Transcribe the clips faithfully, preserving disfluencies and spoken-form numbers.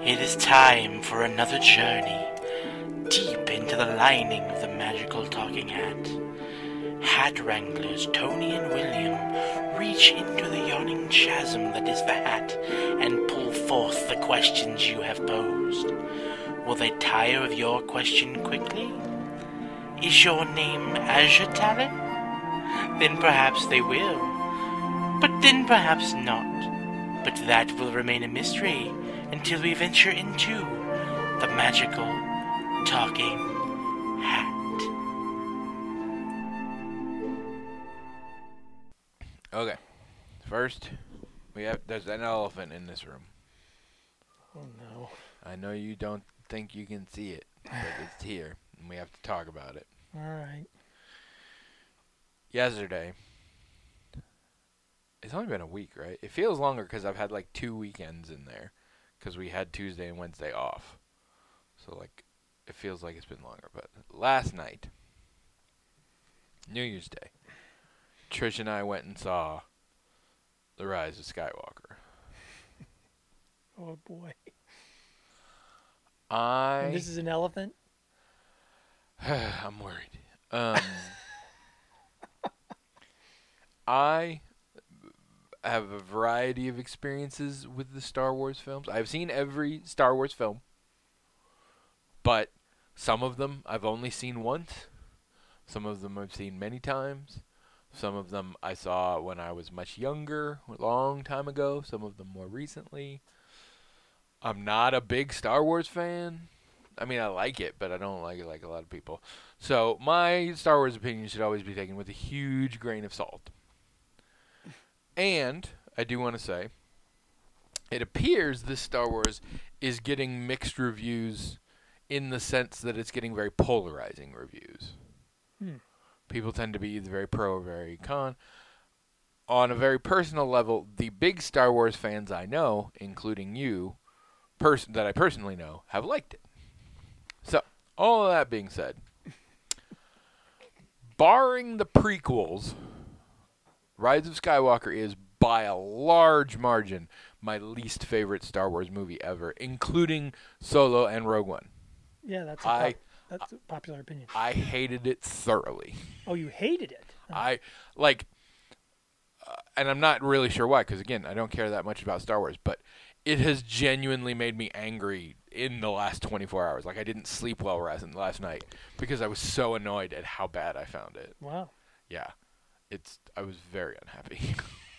It is time for another journey deep into the lining of the magical talking hat. Hat wranglers Tony and William reach into the yawning chasm that is the hat and pull forth the questions you have posed. Will they tire of your question quickly? Is your name Azure Talon? Then perhaps they will. But then perhaps not. But that will remain a mystery until we venture into the magical talking hat. Okay. First, we have there's an elephant in this room. Oh no. I know you don't think you can see it, but it's here, and we have to talk about it. All right. Yesterday, it's only been a week, right? It feels longer because I've had like two weekends in there, because we had Tuesday and Wednesday off. So like, it feels like it's been longer. But last night, New Year's Day, Trish and I went and saw The Rise of Skywalker. Oh boy. I. And this is an elephant? I'm worried. Um, I have a variety of experiences with the Star Wars films. I've seen every Star Wars film, but some of them I've only seen once. Some of them I've seen many times. Some of them I saw when I was much younger, a long time ago. Some of them more recently. I'm not a big Star Wars fan. I mean, I like it, but I don't like it like a lot of people. So my Star Wars opinion should always be taken with a huge grain of salt. And I do want to say, it appears this Star Wars is getting mixed reviews in the sense that it's getting very polarizing reviews. Hmm. People tend to be either very pro or very con. On a very personal level, the big Star Wars fans I know, including you, pers- that I personally know, have liked it. So, all of that being said, barring the prequels, Rise of Skywalker is, by a large margin, my least favorite Star Wars movie ever, including Solo and Rogue One. Yeah, that's a, I, pop- that's a popular opinion. I hated it thoroughly. Oh, you hated it? Oh. I, like, uh, and I'm not really sure why, because, again, I don't care that much about Star Wars, but it has genuinely made me angry in the last twenty-four hours. Like, I didn't sleep well last night because I was so annoyed at how bad I found it. Wow. Yeah. It's. I was very unhappy.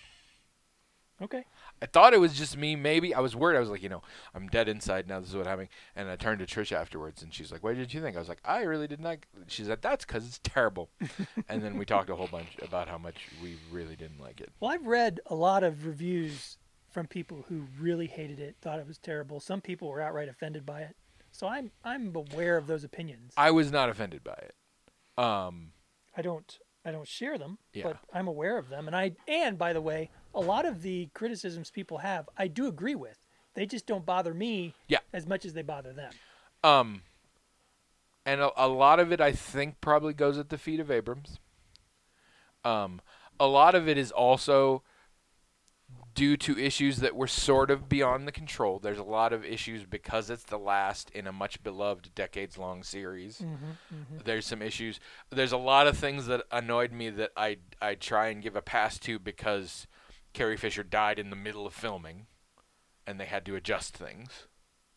Okay. I thought it was just me, maybe. I was worried. I was like, you know, I'm dead inside now. This is what happening. And I turned to Trish afterwards, and she's like, what did you think? I was like, I really did not. She's like, that's because it's terrible. And then we talked a whole bunch about how much we really didn't like it. Well, I've read a lot of reviews from people who really hated it, thought it was terrible. Some people were outright offended by it. So I'm I'm aware of those opinions. I was not offended by it. Um, I don't I don't share them, Yeah. but I'm aware of them. And I and by the way, a lot of the criticisms people have, I do agree with. They just don't bother me Yeah. as much as they bother them. um, and a, a lot of it, I think, probably goes at the feet of Abrams. Um, a lot of it is also due to issues that were sort of beyond the control. There's a lot of issues because it's the last in a much beloved decades-long series. Mm-hmm, mm-hmm. There's some issues. There's a lot of things that annoyed me that I I try and give a pass to because Carrie Fisher died in the middle of filming, and they had to adjust things.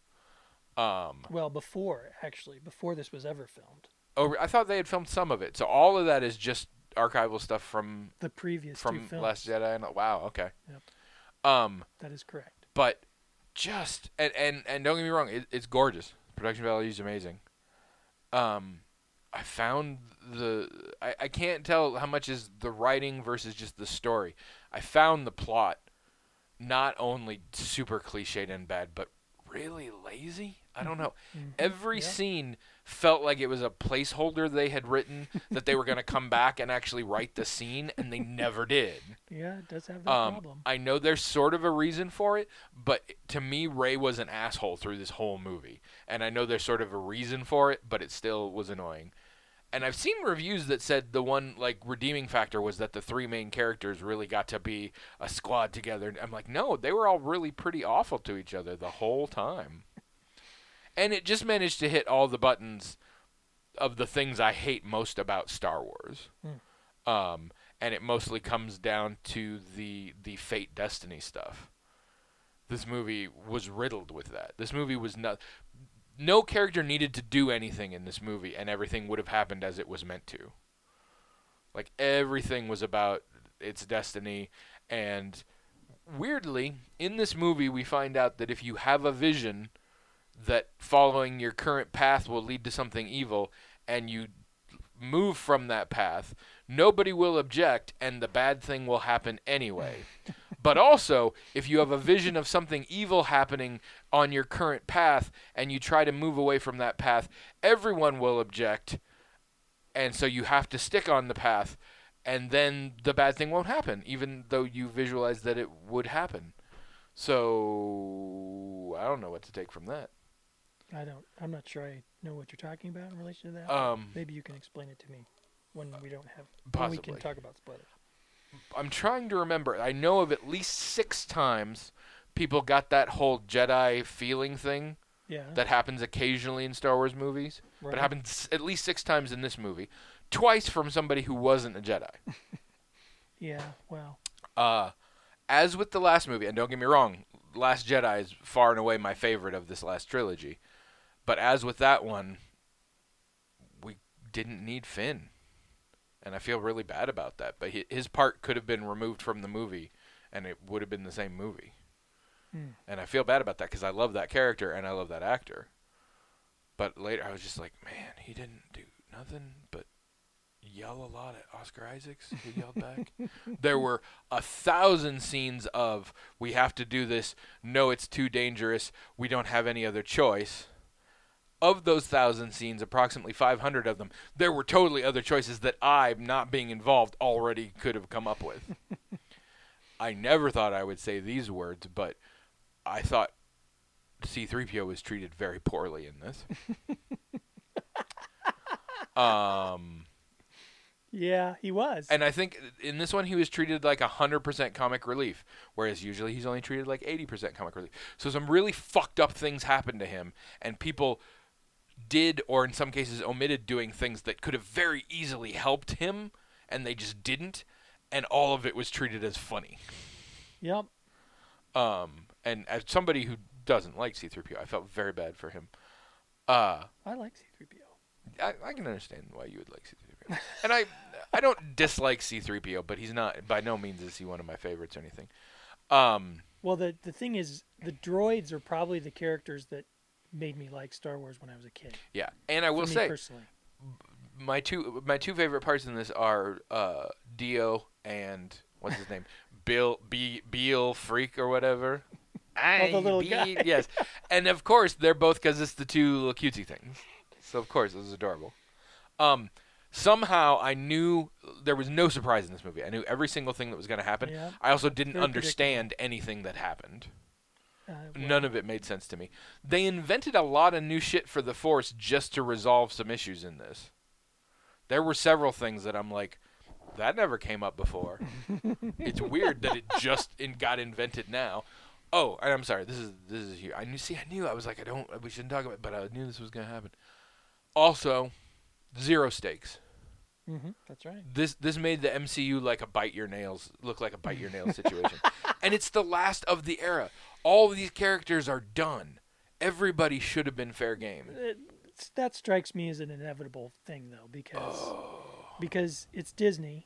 Um, Well, before, actually, before this was ever filmed. oh, I thought they had filmed some of it. So all of that is just archival stuff from The previous two from films. Last Jedi. And, wow, okay. Yep. Um, That is correct. but just and and, and don't get me wrong, it, it's gorgeous. Production value is amazing. Um, I found the I, I can't tell how much is the writing versus just the story. I found the plot not only super cliched and bad, but really lazy. I don't know. Mm-hmm. Every Yeah. scene felt like it was a placeholder they had written that they were going to come back and actually write the scene, and they never did. Yeah, it does have that Um, problem. I know there's sort of a reason for it, but to me, Rey was an asshole through this whole movie. And I know there's sort of a reason for it, but it still was annoying. And I've seen reviews that said the one, like, redeeming factor was that the three main characters really got to be a squad together. And I'm like, no, they were all really pretty awful to each other the whole time. And it just managed to hit all the buttons of the things I hate most about Star Wars. Hmm. Um, and it mostly comes down to the the fate destiny stuff. This movie was riddled with that. This movie was not. No character needed to do anything in this movie, and everything would have happened as it was meant to. Like, everything was about its destiny, and weirdly, in this movie, we find out that if you have a vision that following your current path will lead to something evil, and you move from that path, nobody will object, and the bad thing will happen anyway. But also, if you have a vision of something evil happening on your current path, and you try to move away from that path, everyone will object, and so you have to stick on the path, and then the bad thing won't happen, even though you visualize that it would happen. So, I don't know what to take from that. I don't. I'm not sure I know what you're talking about in relation to that. Um, Maybe you can explain it to me when we don't have. When Possibly. we can talk about spoilers. I'm trying to remember. I know of at least six times people got that whole Jedi feeling thing Yeah. that happens occasionally in Star Wars movies, right. but it happens at least six times in this movie. Twice from somebody who wasn't a Jedi. Yeah. Well. Uh, as with the last movie, and don't get me wrong, Last Jedi is far and away my favorite of this last trilogy. But as with that one, we didn't need Finn. And I feel really bad about that. But his part could have been removed from the movie, and it would have been the same movie. Hmm. And I feel bad about that because I love that character and I love that actor. But later I was just like, man, he didn't do nothing but yell a lot at Oscar Isaacs, who yelled back. There were a thousand scenes of, we have to do this, no, it's too dangerous, we don't have any other choice. Of those thousand scenes, approximately five hundred of them, there were totally other choices that I, not being involved, already could have come up with. I never thought I would say these words, but I thought C three P O was treated very poorly in this. um, Yeah, he was. and I think in this one he was treated like one hundred percent comic relief, whereas usually he's only treated like eighty percent comic relief. So some really fucked up things happened to him, and people did, or in some cases omitted, doing things that could have very easily helped him, and they just didn't, and all of it was treated as funny. Yep. Um, and as somebody who doesn't like C three P O, I felt very bad for him. Uh, I like C three P O. I, I can understand why you would like C three P O. And I I don't dislike C three P O, but he's not, by no means is he one of my favorites or anything. Um, Well, the the thing is, the droids are probably the characters that made me like Star Wars when I was a kid. yeah, and I will for me say, personally. my two my two favorite parts in this are uh, Dio and, what's his name? Bill, B, Beal Freak or whatever. Oh, the little Be- guy. Yes. And of course, they're both because it's the two little cutesy things. So, of course, it was adorable. Um, somehow, I knew there was no surprise in this movie. I knew every single thing that was going to happen. Yeah. I also didn't Very understand anything that happened. Uh, well, None of it made sense to me. They invented a lot of new shit for the Force just to resolve some issues in this. There were several things that I'm like, that never came up before. It's weird that it just in, got invented now. Oh, and I'm sorry. This is this is here. I knew. See, I knew. I was like, I don't. We shouldn't talk about it, but I knew this was gonna happen. Also, zero stakes. mhm, that's right. This this made the M C U like a bite your nails look like a bite your nails situation, and it's the last of the era. All of these characters are done. Everybody should have been fair game. It, that strikes me as an inevitable thing, though, because Oh, because it's Disney,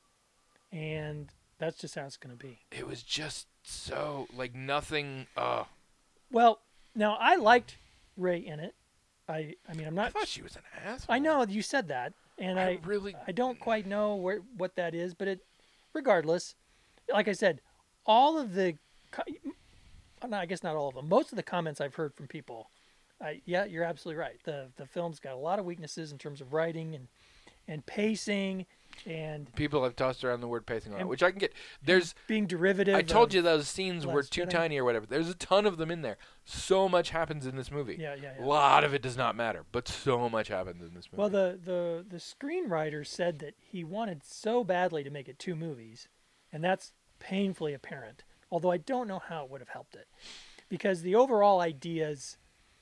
and that's just how it's going to be. it was just so like nothing. Uh, Well, now I liked Rey in it. I I mean, I'm I not. thought she was an asshole. I know you said that, and I I really. I don't quite know where what that is, but it, regardless, like I said, all of the, co- no, I guess not all of them. Most of the comments I've heard from people, I, yeah, you're absolutely right. The the film's got a lot of weaknesses in terms of writing and and pacing and People have tossed around the word pacing a lot, And- which I can get. There's. being derivative. I told of- you those scenes were Last too Jedi. tiny or whatever. There's a ton of them in there. So much happens in this movie. Yeah, yeah, A yeah. lot of it does not matter, but so much happens in this movie. Well, the, the, the screenwriter said that he wanted so badly to make it two movies, and that's painfully apparent, although I don't know how it would have helped it. Because the overall ideas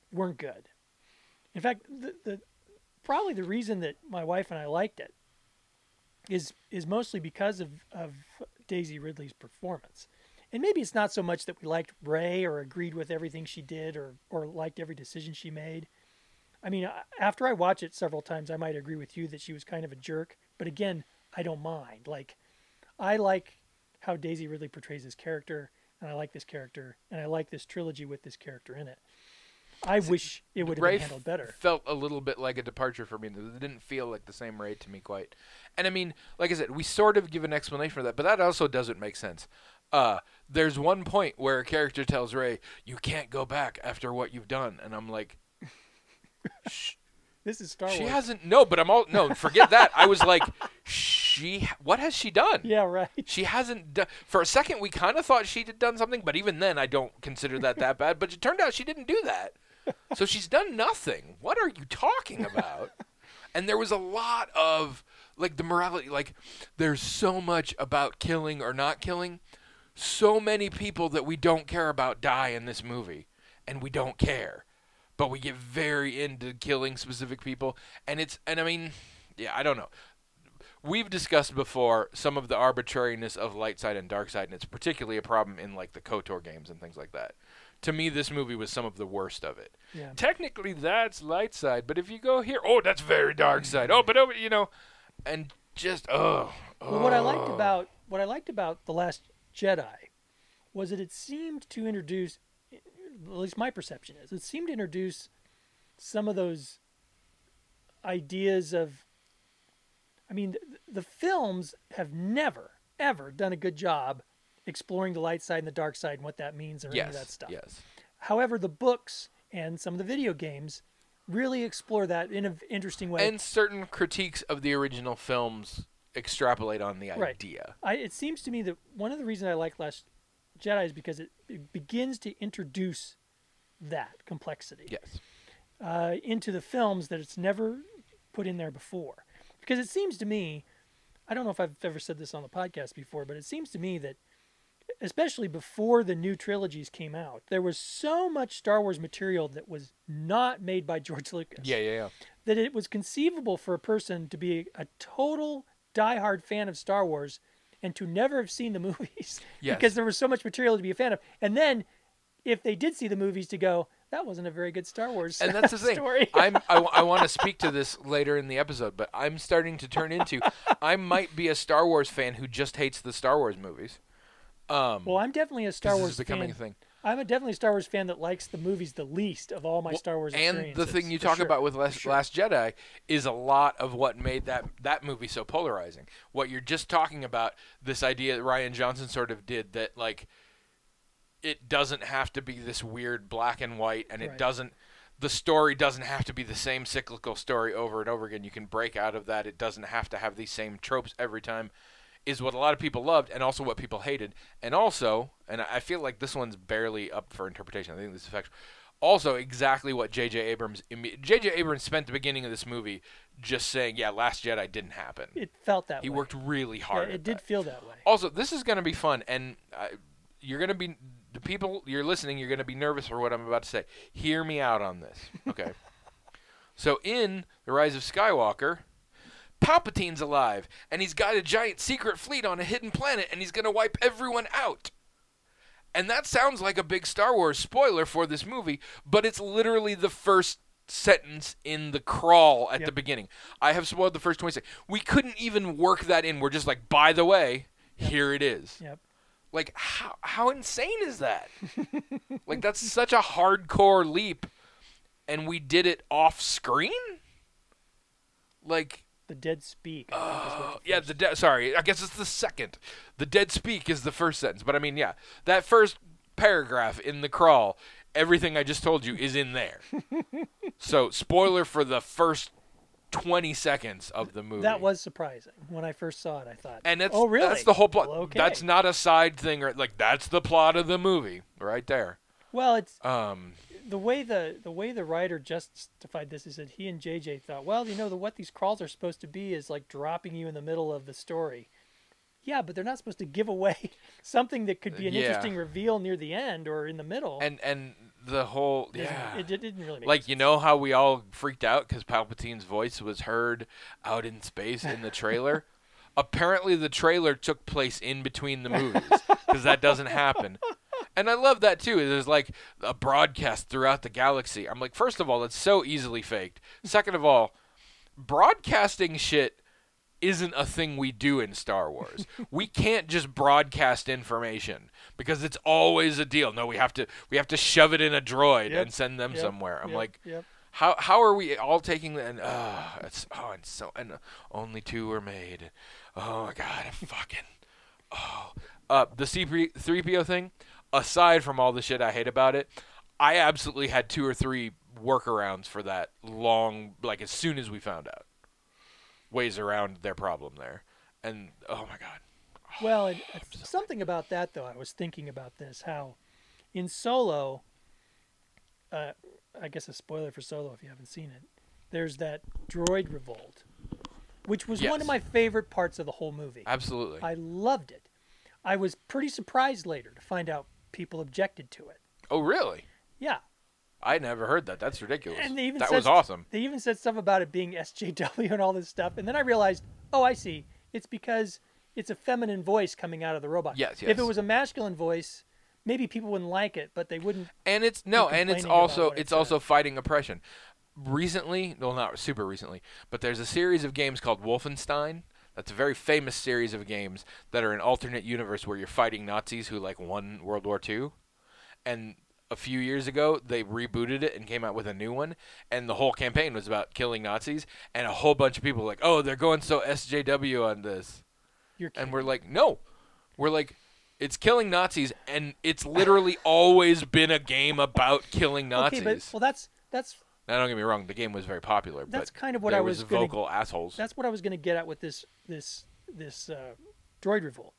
weren't good. In fact, the, the probably the reason that my wife and I liked it is is mostly because of, of Daisy Ridley's performance. And maybe it's not so much that we liked Rey or agreed with everything she did or, or liked every decision she made. I mean, after I watch it several times, I might agree with you that she was kind of a jerk. But again, I don't mind. Like, I like how Daisy Ridley portrays this character, and I like this character, and I like this trilogy with this character in it. I See, wish it would have Rey been handled better. Felt a little bit like a departure for me. It didn't feel like the same Rey to me quite. And I mean, like I said, we sort of give an explanation for that, but that also doesn't make sense. Uh, there's one point where a character tells Rey, "You can't go back after what you've done," and I'm like, Shh. "This is Star Wars." She hasn't. No, but I'm all no. Forget that. I was like, she. What has she done? Yeah, right. She hasn't done. For a second, we kind of thought she'd done something, but even then, I don't consider that that bad. But it turned out she didn't do that. So she's done nothing. What are you talking about? And there was a lot of like the morality. Like, there's so much about killing or not killing. So many people that we don't care about die in this movie, and we don't care. But we get very into killing specific people, and it's and I mean, yeah, I don't know. We've discussed before some of the arbitrariness of light side and dark side, and it's particularly a problem in like the KOTOR games and things like that. To me, this movie was some of the worst of it. Yeah. Technically, that's light side, but if you go here, oh, that's very dark side. Oh, but oh, you know, and just oh. Well, what I liked about what I liked about The Last Jedi was that it seemed to introduce, at least my perception is, it seemed to introduce some of those ideas of, I mean, the, the films have never, ever done a good job exploring the light side and the dark side and what that means or yes, any of that stuff. Yes. However, the books and some of the video games really explore that in an interesting way. And certain critiques of the original films extrapolate on the right. idea. I, it seems to me that one of the reasons I like Last Jedi is because it, it begins to introduce that complexity yes. uh, into the films that it's never put in there before. Because it seems to me, I don't know if I've ever said this on the podcast before, but it seems to me that especially before the new trilogies came out, there was so much Star Wars material that was not made by George Lucas. Yeah, yeah, yeah. That it was conceivable for a person to be a total diehard fan of Star Wars and to never have seen the movies yes. because there was so much material to be a fan of. And then if they did see the movies, to go, that wasn't a very good Star Wars and that's the thing. story. I'm, I, I want to speak to this later in the episode, but I'm starting to turn into, I might be a Star Wars fan who just hates the Star Wars movies. Um, well, I'm definitely a Star Wars this is becoming fan. a thing. I'm a definitely a Star Wars fan that likes the movies the least of all my well, Star Wars and experiences. the thing you for talk sure. about with Last, sure. Last Jedi is a lot of what made that that movie so polarizing. What you're just talking about, this idea that Rian Johnson sort of did, that like it doesn't have to be this weird black and white, and it Right. doesn't. The story doesn't have to be the same cyclical story over and over again. You can break out of that. It doesn't have to have these same tropes every time. Is what a lot of people loved, and also what people hated, and also, and I feel like this one's barely up for interpretation. I think this is factual. Also, exactly what J J. Abrams J J. Abrams spent the beginning of this movie just saying, "Yeah, Last Jedi didn't happen." It felt that he way. worked really Yeah, hard. it at did that. feel that way. Also, this is going to be fun, and uh, you're going to be the people you're listening. You're going to be nervous for what I'm about to say. Hear me out on this, okay? So, in The Rise of Skywalker, Palpatine's alive, and he's got a giant secret fleet on a hidden planet, and he's going to wipe everyone out. And that sounds like a big Star Wars spoiler for this movie, but it's literally the first sentence in the crawl at Yep. the beginning. I have spoiled the first twenty seconds. We couldn't even work that in. We're just like, by the way, Yep. here it is. Yep. Like, how how insane is that? Like, that's such a hardcore leap, and we did it off screen? Like... The Dead Speak. I think is what Uh, the yeah, first- the de- sorry, I guess it's the second. The Dead Speak is the first sentence, but I mean, yeah, that first paragraph in the crawl, everything I just told you is in there. So, spoiler for the first twenty seconds of the movie. That was surprising. When I first saw it, I thought, and that's oh, really? that's the whole plot. Well, okay. That's not a side thing, or like that's the plot of the movie right there. Well, it's Um, the way the the way the writer justified this is that he and J J thought, well, you know, the what these crawls are supposed to be is like dropping you in the middle of the story. Yeah, but they're not supposed to give away something that could be an Yeah. interesting reveal near the end or in the middle. and and the whole Doesn't- yeah. It, it didn't really make Like, sense. you know how we all freaked out because Palpatine's voice was heard out in space in the trailer? Apparently, the trailer took place in between the movies because that doesn't happen. And I love that, too. There's, like, a broadcast throughout the galaxy. I'm like, first of all, it's so easily faked. Second of all, broadcasting shit isn't a thing we do in Star Wars. We can't just broadcast information because it's always a deal. No, we have to we have to shove it in a droid Yep. and send them Yep. somewhere. I'm Yep. like, Yep. how how are we all taking the and uh it's oh and so and only two were made. Oh my god, I fucking oh uh the C three P O thing, aside from all the shit I hate about it, I absolutely had two or three workarounds for that long like as soon as we found out. Ways around their problem there. And oh my god. Well, it, something about that though. I was thinking about this. How in Solo, uh, I guess a spoiler for Solo if you haven't seen it. There's that droid revolt, which was one Yes. of my favorite parts of the whole movie. Absolutely. I loved it. I was pretty surprised later to find out people objected to it. Oh really? Yeah, I never heard that. That's ridiculous. and they even that said, was awesome. They even said stuff about it being S J W and all this stuff, and then I realized, oh, I see. It's because it's a feminine voice coming out of the robot. Yes, If it yes. was a masculine voice, maybe people wouldn't like it, but they wouldn't. And it's no, You're and it's complaining about also what it it's also says. fighting oppression. Recently, well, not super recently, but there's a series of games called Wolfenstein. That's a very famous series of games that are an alternate universe where you're fighting Nazis who like won World War Two. And a few years ago, they rebooted it and came out with a new one, and the whole campaign was about killing Nazis. And a whole bunch of people were like, "Oh, they're going so S J W on this," You're and kidding. we're like, "No, we're like." It's killing Nazis, and it's literally always been a game about killing Nazis. Okay, but well, that's that's Now, don't get me wrong; the game was very popular. That's but kind of what there I was was gonna- vocal assholes. that's what I was going to get at with this this this uh, droid revolt.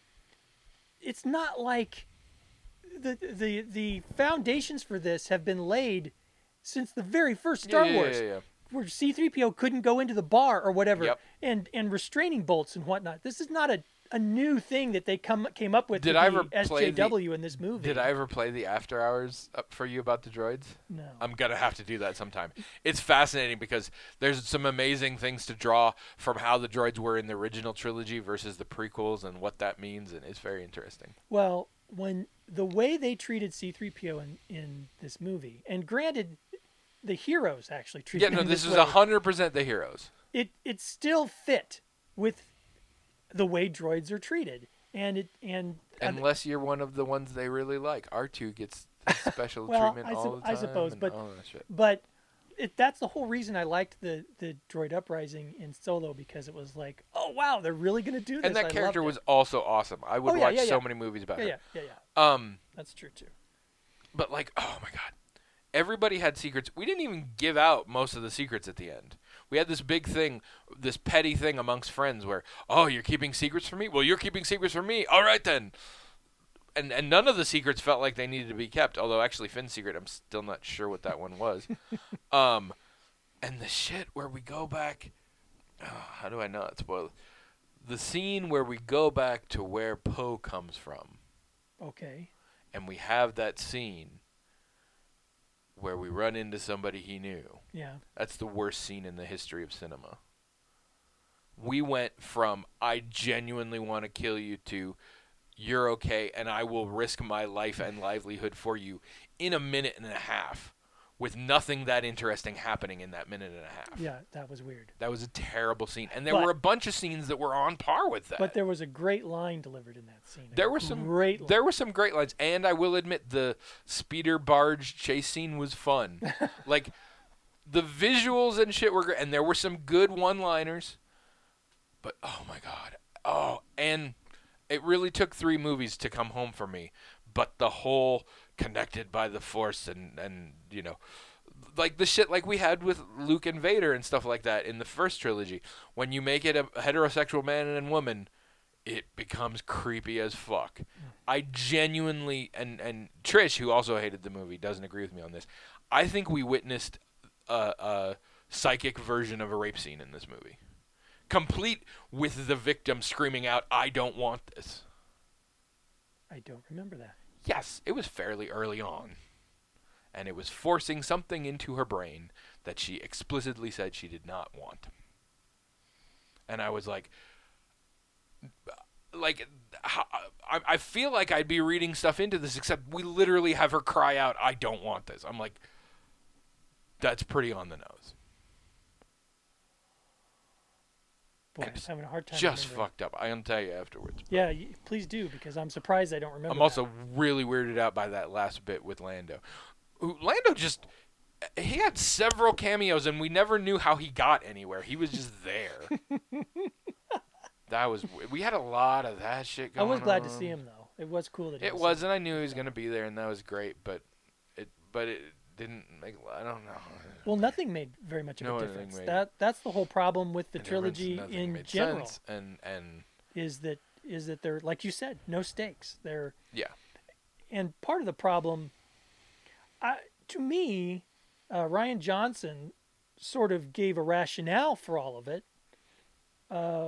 It's not like the the the foundations for this have been laid since the very first Star yeah, yeah, Wars, yeah, yeah. where C three P O couldn't go into the bar or whatever, Yep. and and restraining bolts and whatnot. This is not a, a new thing that they come came up with. Did to I be ever play the- S J W in this movie? Did I ever play the After Hours up for you about the droids? No. I'm gonna have to do that sometime. It's fascinating because there's some amazing things to draw from how the droids were in the original trilogy versus the prequels and what that means, and it's very interesting. Well, when the way they treated C three P O in, in this movie, and granted, the heroes actually treated Yeah, no, him this this is way, a hundred percent the heroes. it it still fit with the way droids are treated, and it and and- Unless you're one of the ones they really like. R two gets special Well, treatment I all sup- the I time. suppose, and but- all that shit. but it, that's the whole reason I liked the the droid uprising in Solo, because it was like, oh wow, they're really gonna do this. And that I character loved was it. also awesome. I would Oh, yeah, watch yeah, so yeah. many movies about yeah, her. yeah, yeah, yeah. Um, That's true too. but like, oh my god, everybody had secrets. We didn't even give out most of the secrets at the end. We had this big thing, this petty thing amongst friends where, oh, you're keeping secrets from me? Well, you're keeping secrets from me. All right then. And and none of the secrets felt like they needed to be kept. Although actually, Finn's secret, I'm still not sure what that one was. um, and the shit where we go back. Oh, how do I not spoil it? The scene where we go back to where Poe comes from, Okay. and we have that scene where we run into somebody he knew. Yeah. That's the worst scene in the history of cinema. We went from I genuinely want to kill you to you're okay and I will risk my life and livelihood for you in a minute and a half with nothing that interesting happening in that minute and a half. Yeah, that was weird. That was a terrible scene. And there But- were a bunch of scenes that were on par with that. But there was a great line delivered in that scene. A There were some great. Line. There were some great lines, and I will admit the speeder barge chase scene was fun. Like the visuals and shit were great, and there were some good one-liners. But oh my god, oh, and it really took three movies to come home for me. But the whole connected by the Force and and you know, like the shit like we had with Luke and Vader and stuff like that in the first trilogy. When you make it a heterosexual man and woman, it becomes creepy as fuck. I genuinely, and, and Trish, who also hated the movie, doesn't agree with me on this. I think we witnessed a, a psychic version of a rape scene in this movie. Complete with the victim screaming out, I don't want this. I don't remember that. Yes, it was fairly early on. and it was forcing something into her brain that she explicitly said she did not want. And I was like, like, how, I, I feel like I'd be reading stuff into this, except we literally have her cry out, "I don't want this." I'm like, that's pretty on the nose. Boy, I'm having a hard time. Just remembering. fucked up. I'm gonna tell you afterwards. Yeah, y- please do, because I'm surprised I don't remember. I'm also that. really weirded out by that last bit with Lando. Who- Lando just, he had several cameos, and we never knew how he got anywhere. He was just there. That was, we had a lot of that shit I going on. was glad to see him though. It was cool that he It was. was, and I knew he was gonna be there, and that was great. But it, but it didn't make. I don't know. Well, nothing made very much of No, a nothing difference. made- That that's the whole problem with the And everyone's- trilogy nothing in made general. sense, and and Is that is that they're, like you said, no stakes. They're yeah, and part of the problem, I, to me, uh, Ryan Johnson sort of gave a rationale for all of it. Uh,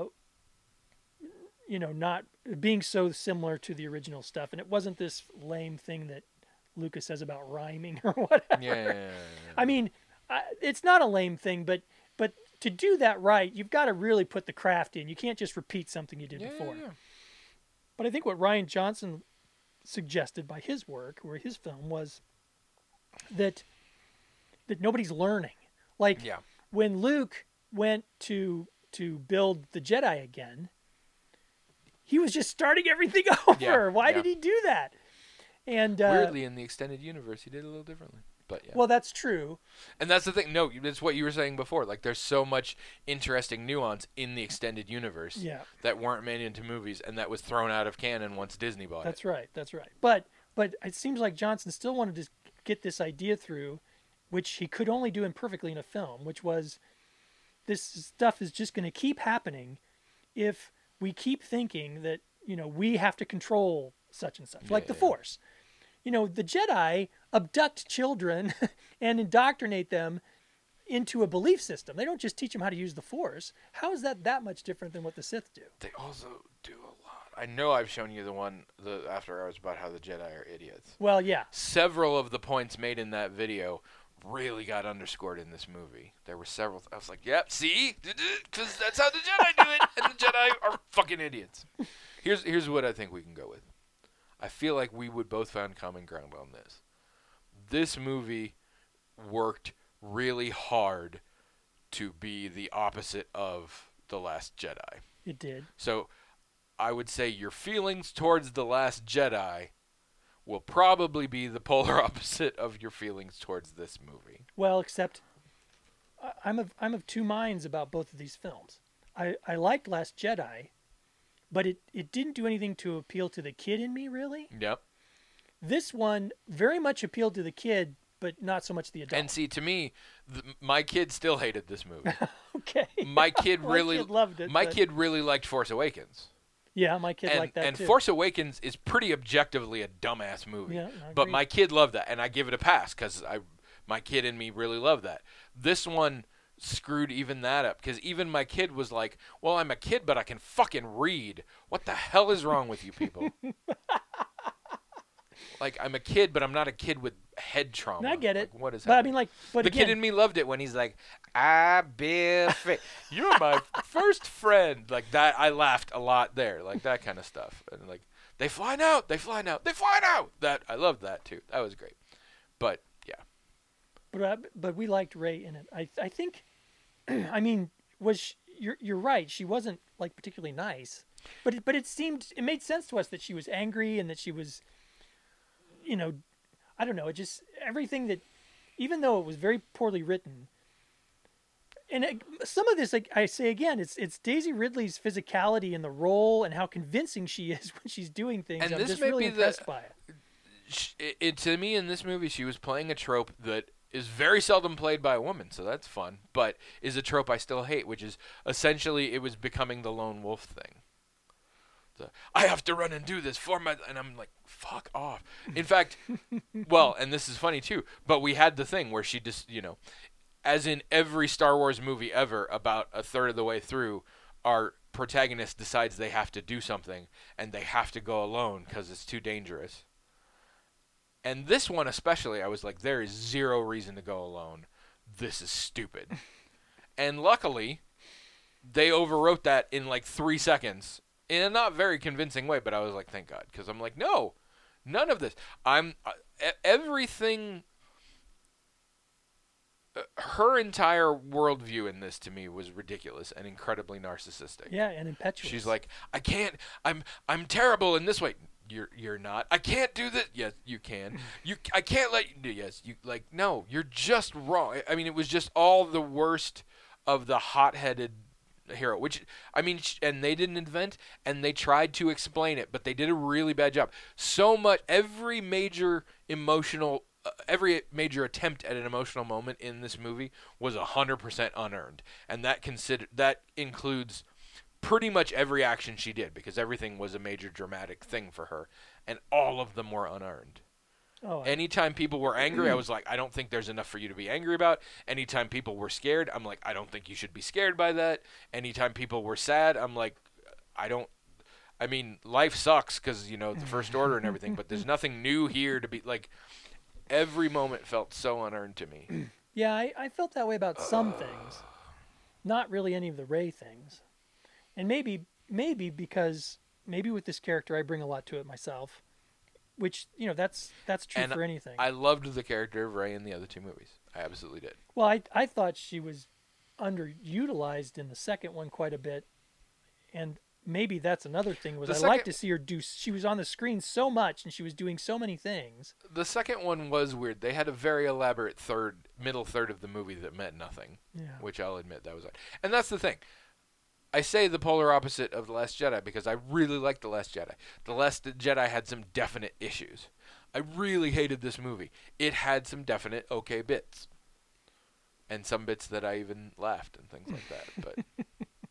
you know, not being so similar to the original stuff, and it wasn't this lame thing that Lucas says about rhyming or whatever. yeah. yeah, yeah, yeah. I mean, I, it's not a lame thing, but but to do that right, you've got to really put the craft in. You can't just repeat something you did Yeah, before. yeah, yeah. But I think what Ryan Johnson suggested by his work or his film was that that nobody's learning. Like Yeah. when Luke went to to build the Jedi again, he was just starting everything over. Yeah, Why yeah. did he do that? And uh, Weirdly, in the extended universe, he did it a little differently. But yeah. well, that's true. And that's the thing. No, that's what you were saying before. Like, there's so much interesting nuance in the extended universe Yeah. that weren't made into movies, and that was thrown out of canon once Disney bought That's it. right. That's right. But but it seems like Johnson still wanted to get this idea through, which he could only do imperfectly in a film, which was this stuff is just going to keep happening if we keep thinking that, you know, we have to control such and such, like Yeah, the yeah. Force. You know, the Jedi abduct children and indoctrinate them into a belief system. They don't just teach them how to use the Force. How is that that much different than what the Sith do? They also do a lot. I know I've shown you the one the after hours about how the Jedi are idiots. Well, yeah. Several of the points made in that video really got underscored in this movie. There were several. I was like, "Yep, see, because that's how the Jedi do it, and the Jedi are fucking idiots." Here's here's what I think we can go with. I feel like we would both find common ground on this. This movie worked really hard to be the opposite of The Last Jedi. It did. So I would say your feelings towards The Last Jedi will probably be the polar opposite of your feelings towards this movie. Well, except I- I'm of I'm of two minds about both of these films. I, I liked Last Jedi, but it, it didn't do anything to appeal to the kid in me, really. Yep. This one very much appealed to the kid, but not so much the adult. And see, to me, th- my kid still hated this movie. okay. My kid My really kid loved it, My but- kid really liked Force Awakens. Yeah, my kid and liked that and too. Force Awakens is pretty objectively a dumbass movie. Yeah, I but agree. my kid loved that, and I give it a pass because I, my kid and me really love that. This one screwed even that up because even my kid was like, "Well, I'm a kid, but I can fucking read. What the hell is wrong with you people?" Like, I'm a kid, but I'm not a kid with head trauma. And I get it. Like, what is but I happening? mean, like, but the again, kid in me loved it when he's like, "I Bill Fish, you're my first friend." Like that, I laughed a lot there, like that kind of stuff. And like, they flying out, they flying out, they flying out. That I loved that too. That was great. But yeah, but I, but we liked Ray in it. I I think, I mean, was she, you're you're right. She wasn't like particularly nice, but it, but it seemed it made sense to us that she was angry and that she was, you know, I don't know. It just everything that, even though it was very poorly written. And it, some of this, like I say again, it's it's Daisy Ridley's physicality in the role and how convincing she is when she's doing things. And I'm this just may really be the- impressed by it. Sh- it, it to me in this movie, she was playing a trope that is very seldom played by a woman, so that's fun. But is a trope I still hate, which is essentially it was becoming the lone wolf thing. The, I have to run and do this for my, and I'm like, fuck off. In fact, well, and this is funny too, but we had the thing where she just, you know, as in every Star Wars movie ever, about a third of the way through, our protagonist decides they have to do something, and they have to go alone because it's too dangerous. And this one especially, I was like, there is zero reason to go alone. This is stupid. And luckily, they overwrote that in like three seconds in a not very convincing way. But I was like, thank God, because I'm like, no, none of this. I'm uh, everything. Uh, her entire worldview in this to me was ridiculous and incredibly narcissistic. Yeah, and impetuous. She's like, I can't. I'm I'm terrible in this way. You're you're not. I can't do this. Yes, you can. You I can't let you do. Yes, you like. No, you're just wrong. I mean, it was just all the worst of the hot-headed hero. Which I mean, sh- and they didn't invent, and they tried to explain it, but they did a really bad job. So much. Every major emotional. Uh, every major attempt at an emotional moment in this movie was one hundred percent unearned, and that consider that includes pretty much every action she did, because everything was a major dramatic thing for her, and all of them were unearned. Oh, I- Anytime people were angry, I was like, I don't think there's enough for you to be angry about. Anytime people were scared, I'm like, I don't think you should be scared by that. Anytime people were sad, I'm like, I don't. I mean, life sucks because, you know, the First Order and everything, but there's nothing new here to be like. Every moment felt so unearned to me. Yeah, I, I felt that way about some things. Not really any of the Rey things. And maybe maybe because maybe with this character I bring a lot to it myself. Which, you know, that's that's true And for anything. I loved the character of Rey in the other two movies. I absolutely did. Well, I I thought she was underutilized in the second one quite a bit. And maybe that's another thing was The I second- like to see her do she was on the screen so much and she was doing so many things. The second one was weird. They had a very elaborate third, middle third of the movie that meant nothing, Yeah. which I'll admit that was. And that's the thing. I say the polar opposite of The Last Jedi because I really liked The Last Jedi. The Last Jedi had some definite issues. I really hated this movie. It had some definite okay bits. And some bits that I even laughed and things like that. But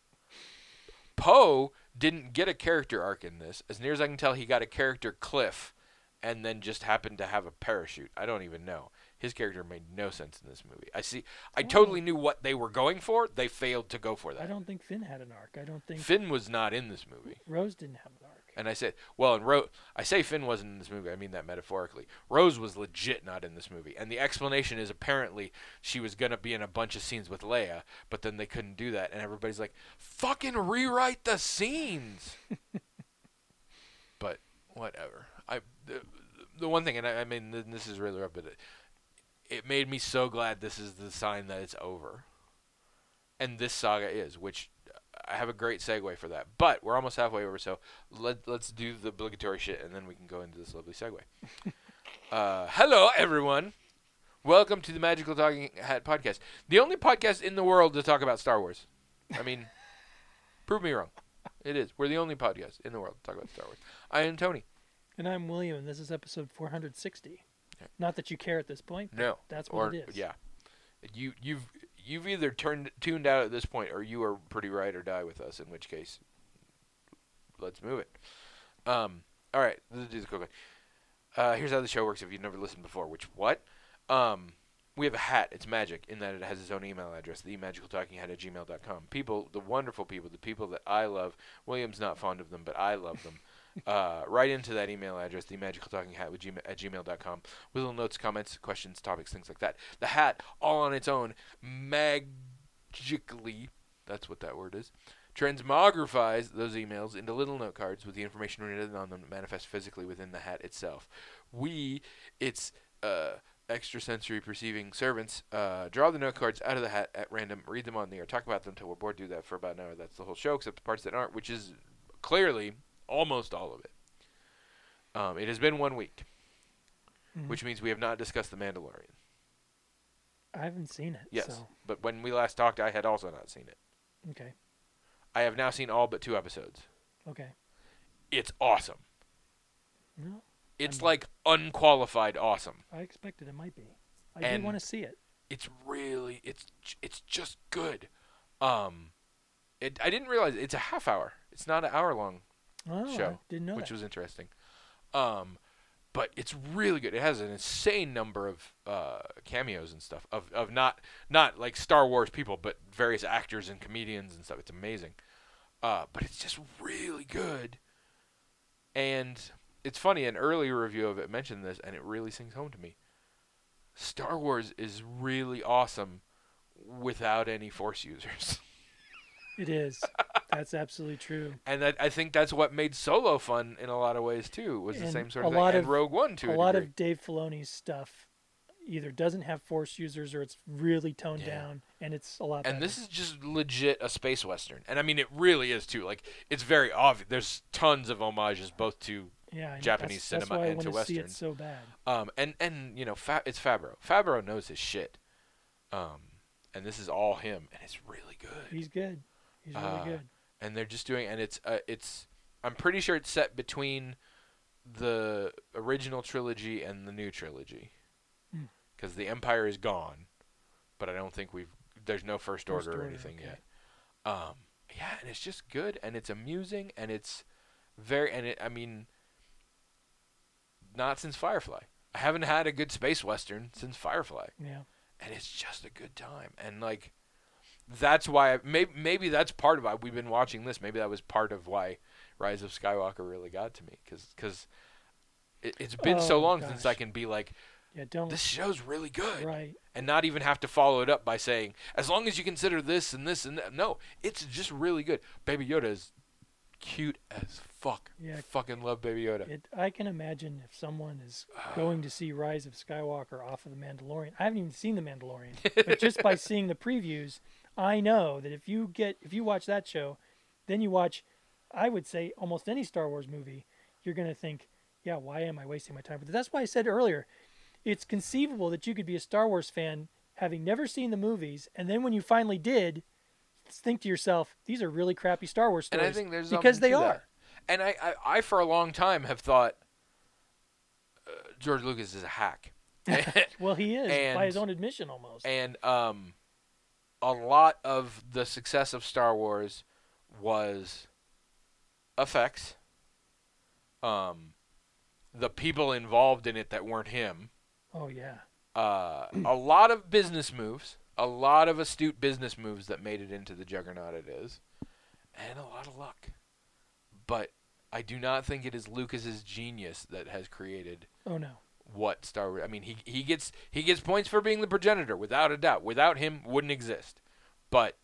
Poe didn't get a character arc in this. As near as I can tell, he got a character cliff and then just happened to have a parachute. I don't even know. His character made no sense in this movie. I see. I totally knew what they were going for. They failed to go for I that. don't think Finn had an arc. I don't think Finn was not in this movie. Rose didn't have an arc. And I said, well, and Ro- I say Finn wasn't in this movie. I mean that metaphorically. Rose was legit not in this movie. And the explanation is apparently she was going to be in a bunch of scenes with Leia, but then they couldn't do that. And everybody's like, fucking rewrite the scenes. But whatever. I the, the one thing, and I, I mean, this is really rough, but it, it made me so glad this is the sign that it's over. And this saga is, which I have a great segue for that. But we're almost halfway over, so let, let's do the obligatory shit, and then we can go into this lovely segue. uh, hello, everyone. Welcome to the Magical Talking Hat podcast. The only podcast in the world to talk about Star Wars. I mean, prove me wrong. It is. We're the only podcast in the world to talk about Star Wars. I am Tony. And I'm William, and this is episode four hundred sixty. Yeah. Not that you care at this point. But No. that's or, what it is. Yeah. You, you've you've either turned tuned out at this point, or you are pretty ride or die with us, in which case, let's move it. Um, all right, let's do the quick one. Uh, here's how the show works if you've never listened before, which, what? Um, we have a hat. It's magic in that it has its own email address, the magical talking hat at gmail dot com. People, the wonderful people, the people that I love, William's not fond of them, but I love them. Uh, write into that email address, the magical talking hat with gmail, at gmail dot com, with little notes, comments, questions, topics, things like that. The hat, all on its own, magically, that's what that word is, transmogrifies those emails into little note cards with the information written on them that manifest physically within the hat itself. We, its uh, extrasensory perceiving servants, uh, draw the note cards out of the hat at random, read them on the air, talk about them until we're bored, do that for about an hour. That's the whole show, except the parts that aren't, which is clearly almost all of it. Um, it has been one week, Mhm. which means we have not discussed The Mandalorian. I haven't seen it. Yes, So, but when we last talked, I had also not seen it. okay. I have now seen all but two episodes. Okay. It's awesome. No, It's I'm- like unqualified awesome. I expected it might be. I And- do want to see it. It's really, it's j- it's just good. Um, it I didn't realize it's a half hour. It's not an hour long, Oh, show, I didn't know which that. was interesting. Um, but it's really good. It has an insane number of uh, cameos and stuff of of not not like Star Wars people, but various actors and comedians and stuff. It's amazing. Uh, but it's just really good. And it's funny. An earlier review of it mentioned this, and it really sings home to me. Star Wars is really awesome without any Force users. It is. That's absolutely true. And that, I think that's what made Solo fun in a lot of ways too. Was the And same sort a of thing. lot And of- Rogue One too. A lot of Dave Filoni's stuff either doesn't have Force users or it's really toned Yeah. down, and it's a lot better. And this is just legit a space western. And I mean, it really is too. Like, it's very obvious. There's tons of homages both to yeah, I know. Japanese that's, cinema that's why and I to want to see it Westerns. so bad. um and and you know Fa- it's Favreau. Favreau knows his shit. Um, and this is all him, and it's really good. He's good. He's really Uh, good. And they're just doing, and it's uh, it's. I'm pretty sure it's set between the original trilogy and the new trilogy, Hmm. because the Empire is gone, but I don't think we've. There's no First, First Order or Order, anything okay. yet. Um, yeah, and it's just good, and it's amusing, and it's very, and it. I mean, not since Firefly. I haven't had a good space western since Firefly, Yeah. and it's just a good time, and like. That's why I, maybe maybe that's part of why we've been watching this. Maybe that was part of why Rise of Skywalker really got to me, because it, it's been so Oh, long since I gosh. can be like, Yeah, don't. this show's really good, Right. and not even have to follow it up by saying, as long as you consider this and this and that. No, it's just really good. Baby Yoda is cute as fuck. Yeah. Fucking love Baby Yoda. It, I can imagine if someone is going to see Rise of Skywalker off of The Mandalorian. I haven't even seen The Mandalorian, but just by seeing the previews, I know that if you get if you watch that show, then you watch, I would say almost any Star Wars movie, you're gonna think, yeah, why am I wasting my time with it? That's why I said earlier, it's conceivable that you could be a Star Wars fan having never seen the movies, and then when you finally did, think to yourself, these are really crappy Star Wars And stories I think there's because something they to that. are. And I, I, I, for a long time, have thought uh, George Lucas is a hack. Well, he is by And- his own admission almost. And um, a lot of the success of Star Wars was effects, um, the people involved in it that weren't him, Oh yeah. uh, a lot of business moves, a lot of astute business moves that made it into the juggernaut it is, and a lot of luck. But I do not think it is Lucas's genius that has created Oh no. what Star Wars. I mean, he he gets he gets points for being the progenitor, without a doubt. Without him, wouldn't exist. But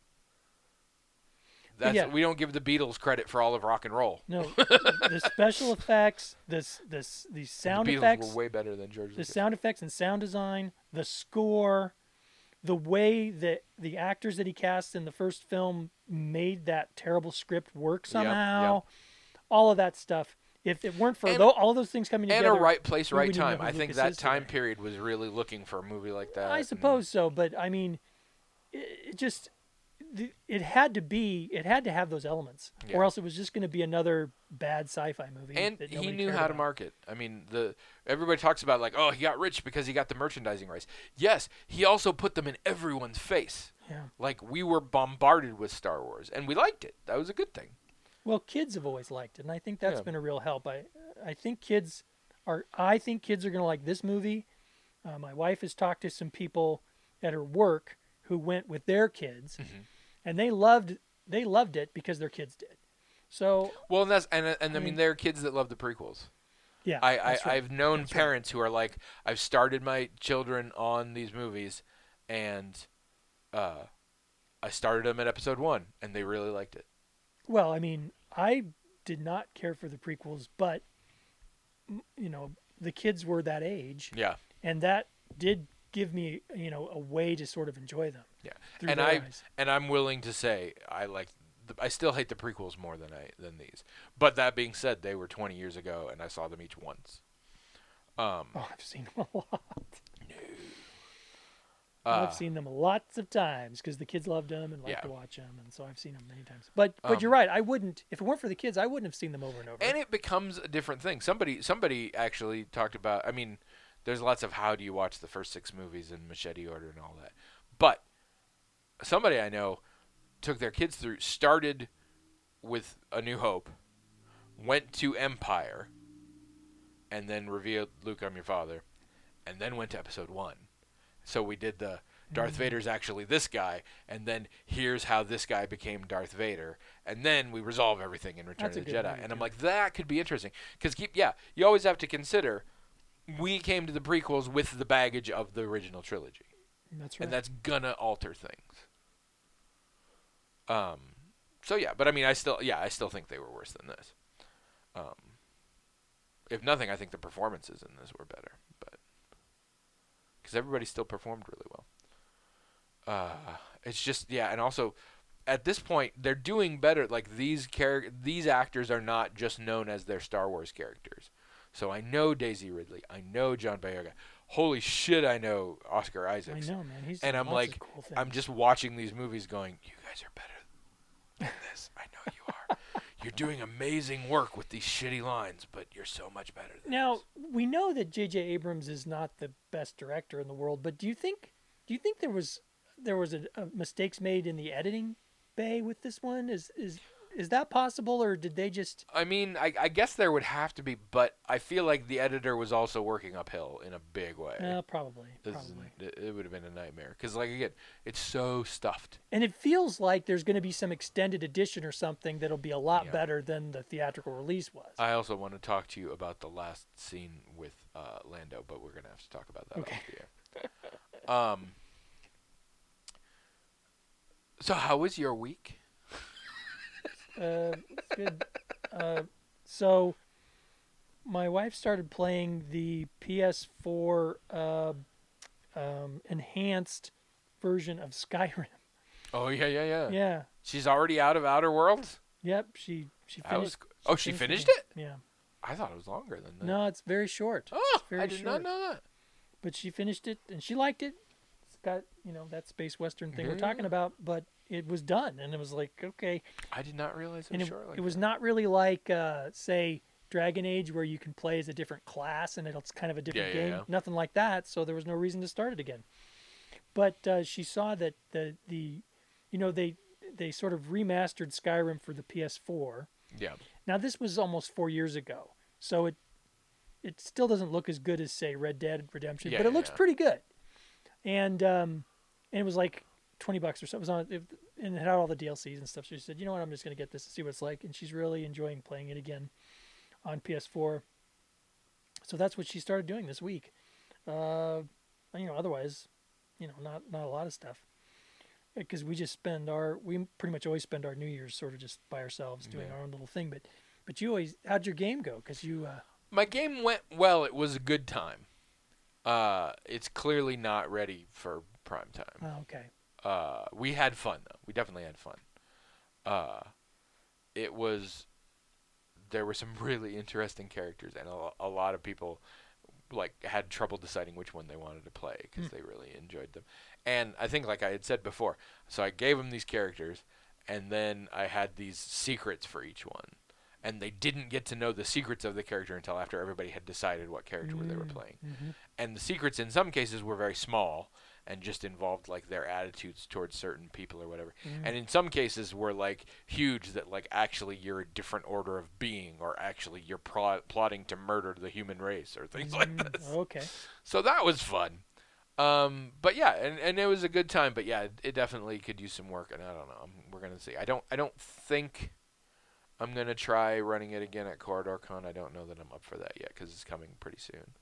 that's yeah. we don't give the Beatles credit for all of rock and roll. No, the special effects, this this the sound the Beatles effects, were way better than George the Lucas. sound effects and sound design, the score, the way that the actors that he cast in the first film made that terrible script work Yep, somehow. yep. All of that stuff. If it weren't for And- tho- all those things coming and together, a right place, we right wouldn't even know time. who I think Lucas that is time today. period was really looking for a movie like that. I and- suppose so, but I mean, it, it just th- it had to be it had to have those elements, Yeah. or else it was just going to be another bad sci-fi movie. And that he nobody knew cared how to about. market. I mean, the everybody talks about like, oh, he got rich because he got the merchandising rights. Yes, he also put them in everyone's face. Yeah. Like, we were bombarded with Star Wars, and we liked it. That was a good thing. Well, kids have always liked it, and I think that's Yeah. been a real help. I, I think kids are. I think kids are going to like this movie. Uh, my wife has talked to some people at her work who went with their kids, Mhm. and they loved they loved it because their kids did. So Well, and that's and and I, I mean, mean- there are kids that love the prequels. yeah, I, I that's right. I've known That's right. parents who are like, I've started my children on these movies, and uh, I started them at episode one, and they really liked it. Well, I mean, I did not care for the prequels, but m- you know, the kids were that age, Yeah, and that did give me, you know, a way to sort of enjoy them. yeah. through And their I eyes. and I'm willing to say I like. The, I still hate the prequels more than I than these. But that being said, they were twenty years ago, and I saw them each once. Um, Oh, I've seen them a lot. uh, I've seen them lots of times because the kids loved them and liked Yeah. to watch them, and so I've seen them many times. But but Um, you're right. I wouldn't if it weren't for the kids. I wouldn't have seen them over and over. and it becomes a different thing. Somebody somebody actually talked about. I mean, there's lots of how do you watch the first six movies in machete order and all that. But somebody I know took their kids through, started with A New Hope, went to Empire, and then revealed Luke, I'm your father, and then went to Episode One. So we did the Darth Vader's actually this guy, and then here's how this guy became Darth Vader, and then we resolve everything in Return That's a of the good Jedi. movie, And I'm too. like, that could be interesting. Because, keep yeah, you always have to consider, we came to the prequels with the baggage of the original trilogy. That's right. And that's gonna alter things. Um, so yeah, but I mean, I still, yeah, I still think they were worse than this. Um, if nothing, I think the performances in this were better, but because everybody still performed really well. Uh, it's just yeah, and also at this point they're doing better. Like these char- these actors are not just known as their Star Wars characters. So I know Daisy Ridley, I know John Boyega. Holy shit, I know Oscar Isaacs. I know, man. He's And done I'm lots like, of cool I'm things. just watching these movies going, you guys are better than this. I know you are. You're doing amazing work with these shitty lines, but you're so much better than Now this. we know that J J. Abrams is not the best director in the world, but do you think do you think there was there was a, a mistakes made in the editing bay with this one? Is is is that possible, or did they just? I mean, I, I guess there would have to be, but I feel like the editor was also working uphill in a big way. Uh, probably, This is- probably. it, it would have been a nightmare. Because, like, again, it's so stuffed. And it feels like there's going to be some extended edition or something that'll be a lot Yeah. better than the theatrical release was. I also want to talk to you about the last scene with uh, Lando, but we're going to have to talk about that Okay. off the air. Um, so how was your week? Uh, it's good. Uh, so, my wife started playing the P S four uh, um, enhanced version of Skyrim. Oh, yeah, yeah, yeah. Yeah. She's already out of Outer Worlds? Yep. She she That finished. was, oh, she the finished game. it? Yeah. I thought it was longer than that. No, it's very short. Oh, very I did not short. know that. But she finished it and she liked it. It's got you know that space western thing we're Yeah. talking about, but it was done and it was like okay. I did not realize it And was it, short like it was that. not really like uh, say Dragon Age where you can play as a different class and it's kind of a different Yeah, yeah, game. yeah. Nothing like that. So there was no reason to start it again. But uh, she saw that the the you know they they sort of remastered Skyrim for the P S four. Yeah. Now this was almost four years ago, so it it still doesn't look as good as say Red Dead Redemption, Yeah, but it yeah, looks yeah. pretty good. And um, and it was like twenty bucks or so. It was on it, and it had all the D L Cs and stuff. So she said, you know what, I'm just gonna get this to see what it's like, and she's really enjoying playing it again on P S four. So that's what she started doing this week. Uh, you know, otherwise, you know, not not a lot of stuff. Because we just spend our, we pretty much always spend our New Year's sort of just by ourselves doing Yeah. our own little thing. But, but you always, how'd your game go? Because you, uh, My game went well. It was a good time. Uh, it's clearly not ready for prime time. oh, okay. Uh, we had fun though. We definitely had fun. Uh, it was. There were some really interesting characters, and a, lo- a lot of people like had trouble deciding which one they wanted to play because Hmm. they really enjoyed them. And I think, like I had said before, so I gave them these characters, and then I had these secrets for each one, and they didn't get to know the secrets of the character until after everybody had decided what character they were Mm, playing. mhm. And the secrets in some cases were very small and just involved like their attitudes towards certain people or whatever. Mm. And in some cases were like huge that like actually you're a different order of being or actually you're pro- plotting to murder the human race or things like Mm, this. Okay. So that was fun. Um, but yeah, and, and it was a good time. But yeah, it, it definitely could use some work, and I don't know. I'm, we're gonna see. I don't. I don't think I'm gonna try running it again at CorridorCon. I don't know that I'm up for that yet because it's coming pretty soon.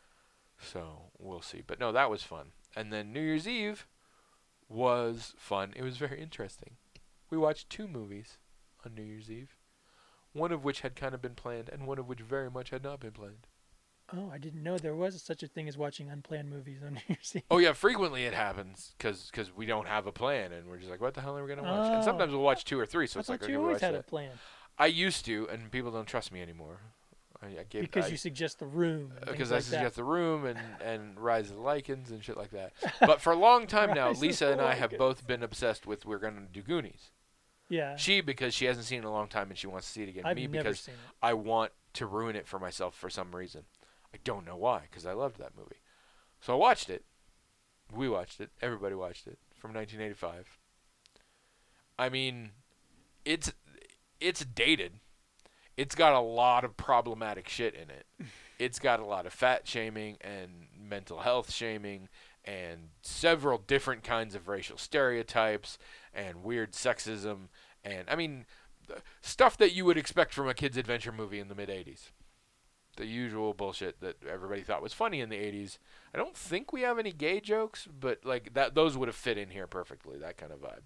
So we'll see. But no, that was fun. And then New Year's Eve was fun. It was very interesting. We watched two movies on New Year's Eve, one of which had kind of been planned, and one of which very much had not been planned. Oh, I didn't know there was such a thing as watching unplanned movies on New Year's Eve. Oh yeah, frequently it happens because we don't have a plan and we're just like, what the hell are we gonna watch? And Oh. sometimes we'll watch two or three. So I it's like, thought okay, you we always watch had that. a plan I used to, and people don't trust me anymore. I, I gave because I, you suggest the room. and because things I like suggest that. the room and and Rise of the Lycans and shit like that. But for a long time now, Rise of Lisa the and I have Lycans. both been obsessed with we're gonna do Goonies. Yeah. She because she hasn't seen it in a long time and she wants to see it again. I've Me never because seen it. I want to ruin it for myself for some reason. I don't know why, because I loved that movie. So I watched it. We watched it. Everybody watched it from nineteen eighty-five. I mean, it's it's dated. It's got a lot of problematic shit in it. It's got a lot of fat shaming and mental health shaming and several different kinds of racial stereotypes and weird sexism and I mean stuff that you would expect from a kids adventure movie in the mid eighties. The usual bullshit that everybody thought was funny in the eighties. I don't think we have any gay jokes, but like that those would have fit in here perfectly, that kind of vibe.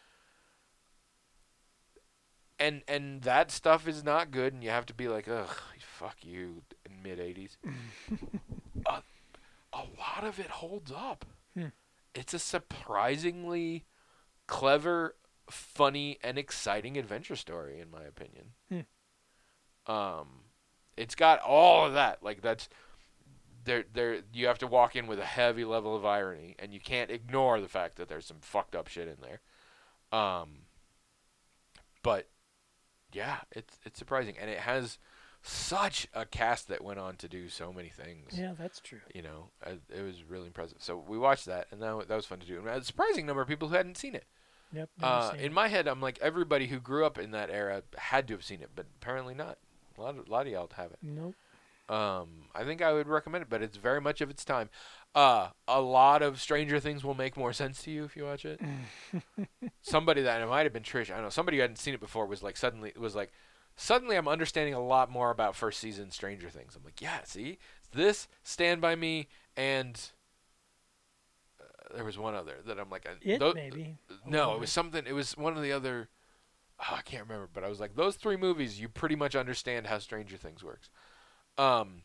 And and that stuff is not good and you have to be like, "Ugh, fuck you," in mid eighties. uh, a lot of it holds up. Hmm. It's a surprisingly clever, funny, and exciting adventure story, in my opinion. Hmm. Um, it's got all of that. Like that's there. There, you have to walk in with a heavy level of irony, and you can't ignore the fact that there's some fucked up shit in there. Um, but yeah, it's it's surprising, and it has such a cast that went on to do so many things. Yeah, that's true. You know, uh, it was really impressive. So we watched that, and that, that was fun to do. And a surprising number of people who hadn't seen it. Yep. never Uh, seen in it. my head, I'm like, everybody who grew up in that era had to have seen it, but apparently not. A lot of, a lot of y'all haven't. Nope. Um, I think I would recommend it, but it's very much of its time. Uh, a lot of Stranger Things will make more sense to you if you watch it. Somebody that, it might have been Trish, I don't know, somebody who hadn't seen it before was like, suddenly, was like, suddenly I'm understanding a lot more about first season Stranger Things. I'm like, yeah, see? This, Stand By Me, and uh, there was one other that I'm like... uh, It tho- maybe. No, Or- it was something, it was one of the other... Oh, I can't remember, but I was like, those three movies, you pretty much understand how Stranger Things works. Um,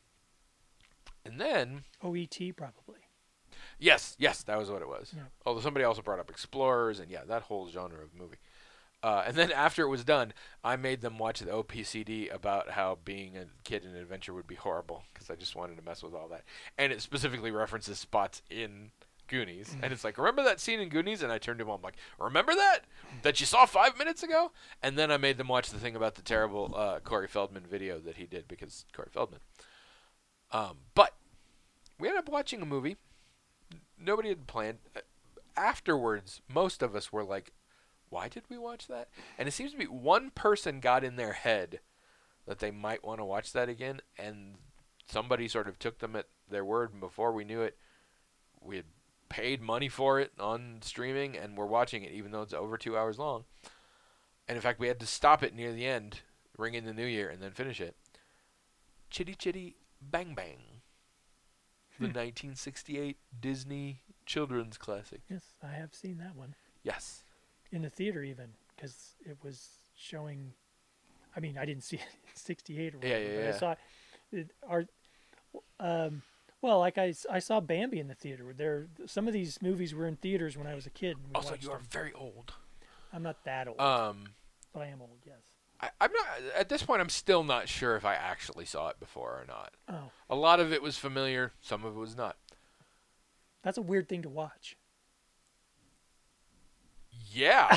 and then... O E T probably. Yes, yes, that was what it was. Yeah. Although somebody also brought up Explorers, and yeah, that whole genre of movie. Uh, and then after it was done, I made them watch the O P C D about how being a kid in an adventure would be horrible, because I just wanted to mess with all that. And it specifically references spots in Goonies. And it's like, remember that scene in Goonies? And I turned to him, I'm like, remember that? That you saw five minutes ago? And then I made them watch the thing about the terrible uh, Corey Feldman video that he did, because Corey Feldman. Um, but we ended up watching a movie. Nobody had planned. Afterwards, most of us were like, why did we watch that? And it seems to be one person got in their head that they might want to watch that again, and somebody sort of took them at their word, and before we knew it, we had paid money for it on streaming, and we're watching it, even though it's over two hours long. And in fact, we had to stop it near the end, ring in the new year, and then finish it. Chitty Chitty Bang Bang. The Hmm. nineteen sixty-eight Disney children's classic. Yes, I have seen that one Yes. in the theater even because it was showing. I mean, I didn't see it in sixty-eight or Yeah, whatever, yeah, but yeah. I saw it. Our, um, well, like I, s- I saw Bambi in the theater. There, some of these movies were in theaters when I was a kid. and we Also, watched you are them. very old. I'm not that old, Um, but I am old. Yes. I, I'm not at this point. I'm still not sure if I actually saw it before or not. Oh, A lot of it was familiar. Some of it was not. that's a weird thing to watch. Yeah.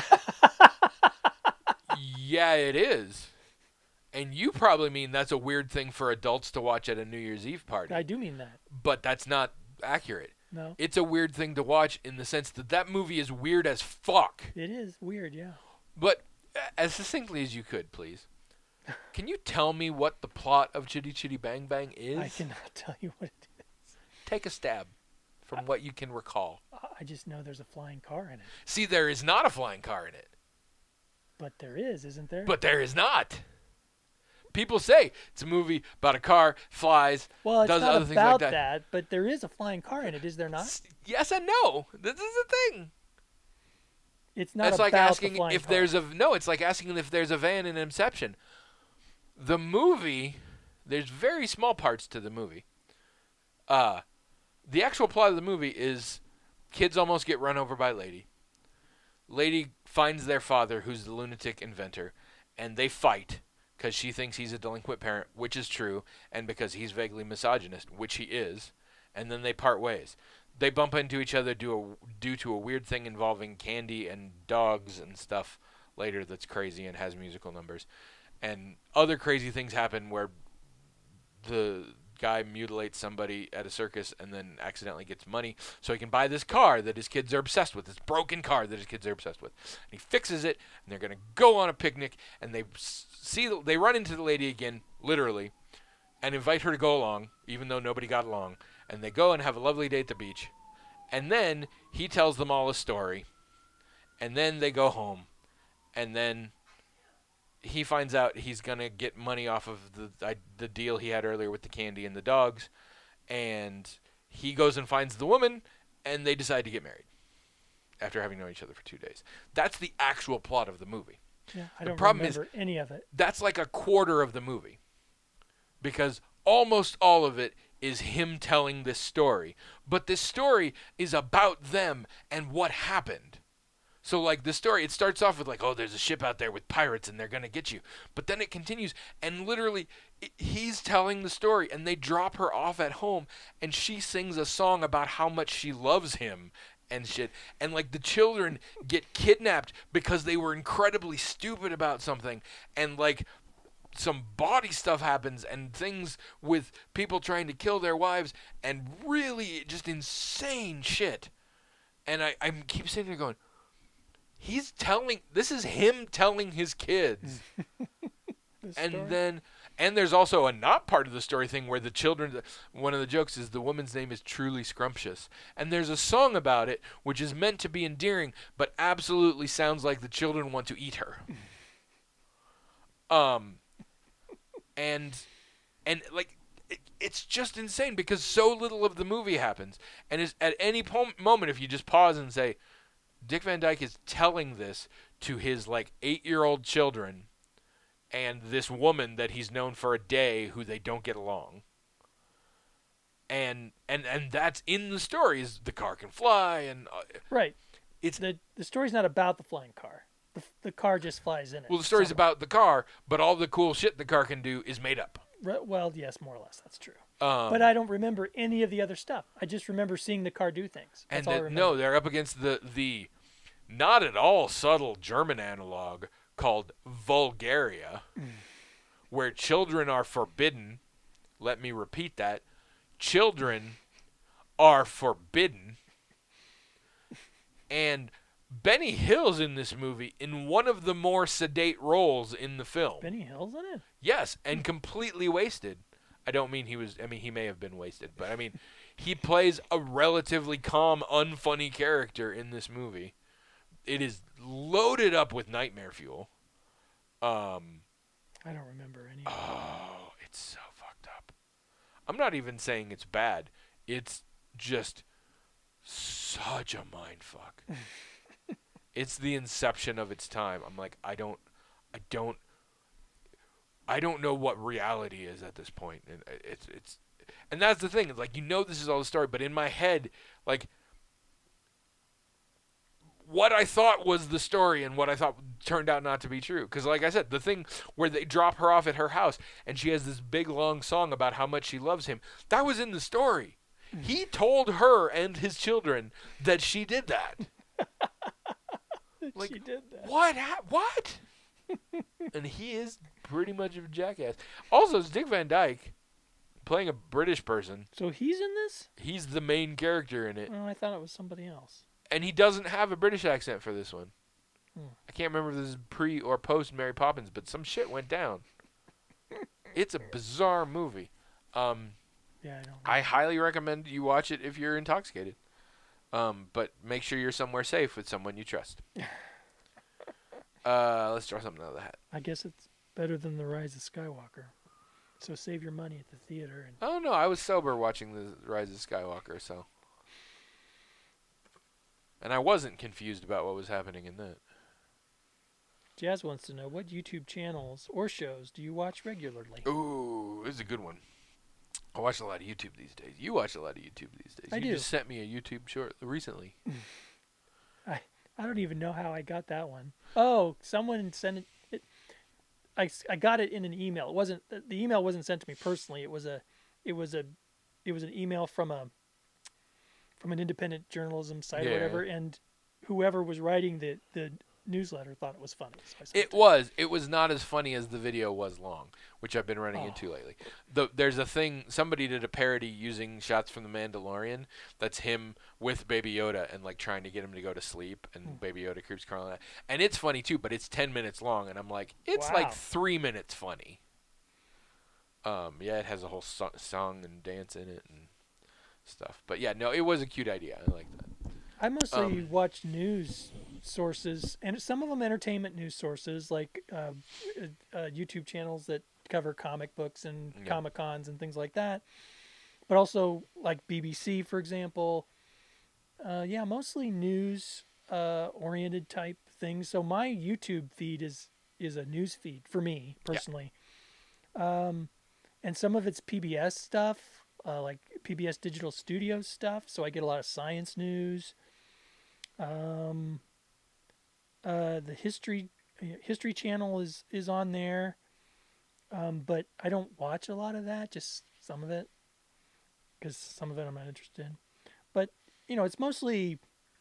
Yeah, it is. And you probably mean that's a weird thing for adults to watch at a New Year's Eve party. I do mean that. But that's not accurate. No, It's a weird thing to watch in the sense that that movie is weird as fuck. it is weird. Yeah. But uh, as succinctly as you could, please. Can you tell me what the plot of Chitty Chitty Bang Bang is? I cannot tell you what it is. Take a stab from what you can recall. I just know there's a flying car in it. See, there is not a flying car in it. But there is, isn't there? But there is not. People say it's a movie about a car, flies, well, it's does not other things about like that. But there is a flying car in it, is there not? S- Yes and no. This is the thing. It's not It's about like the asking flying if car. there's a no. It's like asking if there's a van in Inception. The movie, there's very small parts to the movie. Uh, the actual plot of the movie is kids almost get run over by a lady. Lady finds their father, who's the lunatic inventor, and they fight because she thinks he's a delinquent parent, which is true, and because he's vaguely misogynist, which he is, and then they part ways. They bump into each other due, a, due to a weird thing involving candy and dogs and stuff later that's crazy and has musical numbers. And other crazy things happen where the guy mutilates somebody at a circus and then accidentally gets money so he can buy this car that his kids are obsessed with, this broken car that his kids are obsessed with. And he fixes it, and they're going to go on a picnic, and they see they run into the lady again, literally, and invite her to go along, even though nobody got along. And they go and have a lovely day at the beach. And then he tells them all a story. And then they go home. And then he finds out he's going to get money off of the the deal he had earlier with the candy and the dogs. And he goes and finds the woman, and they decide to get married after having known each other for two days. That's the actual plot of the movie. Yeah, I The don't problem remember any of it. That's like a quarter of the movie. Because almost all of it is him telling this story. But this story is about them and what happened. So, like, the story, it starts off with, like, oh, there's a ship out there with pirates, and they're going to get you. But then it continues, and literally, it, he's telling the story, and they drop her off at home, and she sings a song about how much she loves him and shit. And, like, the children get kidnapped because they were incredibly stupid about something. And, like, some body stuff happens, and things with people trying to kill their wives, and really just insane shit. And I, I keep sitting there going, he's telling, this is him telling his kids. The and story? then, and there's also a not part of the story thing where the children, one of the jokes is the woman's name is Truly Scrumptious. And there's a song about it, which is meant to be endearing, but absolutely sounds like the children want to eat her. um, and, and like, it, it's just insane because so little of the movie happens. And is at any po- moment, if you just pause and say, Dick Van Dyke is telling this to his, like, eight-year-old children and this woman that he's known for a day who they don't get along. And and and that's in the story is the car can fly and uh, Right. it's The the story's not about the flying car. The, the car just flies in it. well the story's somewhere. about the car, but all the cool shit the car can do is made up. Re- Well, yes, more or less, that's true. Um, But I don't remember any of the other stuff. I just remember seeing the car do things. That's and all I the, remember. no, they're up against the the not at all subtle German analog called Vulgaria, where children are forbidden. Let me repeat that. Children are forbidden. And Benny Hill's in this movie in one of the more sedate roles in the film. Benny Hill's in it? Yes, and completely wasted. I don't mean he was, I mean, he may have been wasted, but I mean, he plays a relatively calm, unfunny character in this movie. It is loaded up with nightmare fuel. Um, I don't remember any of it. oh, it's so fucked up. I'm not even saying it's bad. It's just such a mind fuck. It's the inception of its time. I'm like, I don't, I don't, I don't know what reality is at this point. And it's, it's, and that's the thing. It's like, you know, this is all the story, but in my head, like, what I thought was the story and what I thought turned out not to be true. Because, like I said, the thing where they drop her off at her house and she has this big, long song about how much she loves him, that was in the story. He told her and his children that she did that. Like, she did that. What? Ha- what? And he is pretty much of a jackass. Also, it's Dick Van Dyke playing a British person. So he's in this? He's the main character in it. Oh, I thought it was somebody else. And he doesn't have a British accent for this one. Hmm. I can't remember if this is pre or post Mary Poppins, but some shit went down. It's a bizarre movie. Um, Yeah, I don't. I highly recommend you watch it if you're intoxicated. Um, but make sure you're somewhere safe with someone you trust. uh, let's draw something out of the hat. I guess it's better than The Rise of Skywalker. So save your money at the theater. And Oh, no, I was sober watching The Rise of Skywalker, so. And I wasn't confused about what was happening in that. Jazz wants to know, what YouTube channels or shows do you watch regularly? Ooh, this is a good one. I watch a lot of YouTube these days. You watch a lot of YouTube these days. I you do. just sent me a YouTube short recently. I I don't even know how I got that one. Oh, someone sent it. it I, s- I got it in an email. It wasn't the the email wasn't sent to me personally. It was a it was a it was an email from a from an independent journalism site Yeah. or whatever, and whoever was writing the the newsletter thought it was funny. So I sent It was. It was not as funny as the video was long, which I've been running Oh. into lately. The, there's a thing, somebody did a parody using shots from The Mandalorian. That's him with Baby Yoda and like trying to get him to go to sleep, and Hmm. Baby Yoda creeps crawling out. And it's funny too, but it's ten minutes long, and I'm like, it's Wow. like three minutes funny. Um, yeah, it has a whole so- song and dance in it and stuff. But yeah, no, it was a cute idea. I like that. I mostly Um, watch news sources, and some of them entertainment news sources, like uh, uh, uh, YouTube channels that cover comic books and Yeah. Comic Cons and things like that. But also like B B C, for example. Uh, yeah, mostly news uh, oriented type things. So my YouTube feed is is a news feed for me personally. Um, and some of it's P B S stuff, uh, like P B S Digital Studios stuff. So I get a lot of science news. Um, uh, the history history channel is is on there, um, but I don't watch a lot of that. Just some of it, because some of it I'm not interested in. But you know, it's mostly,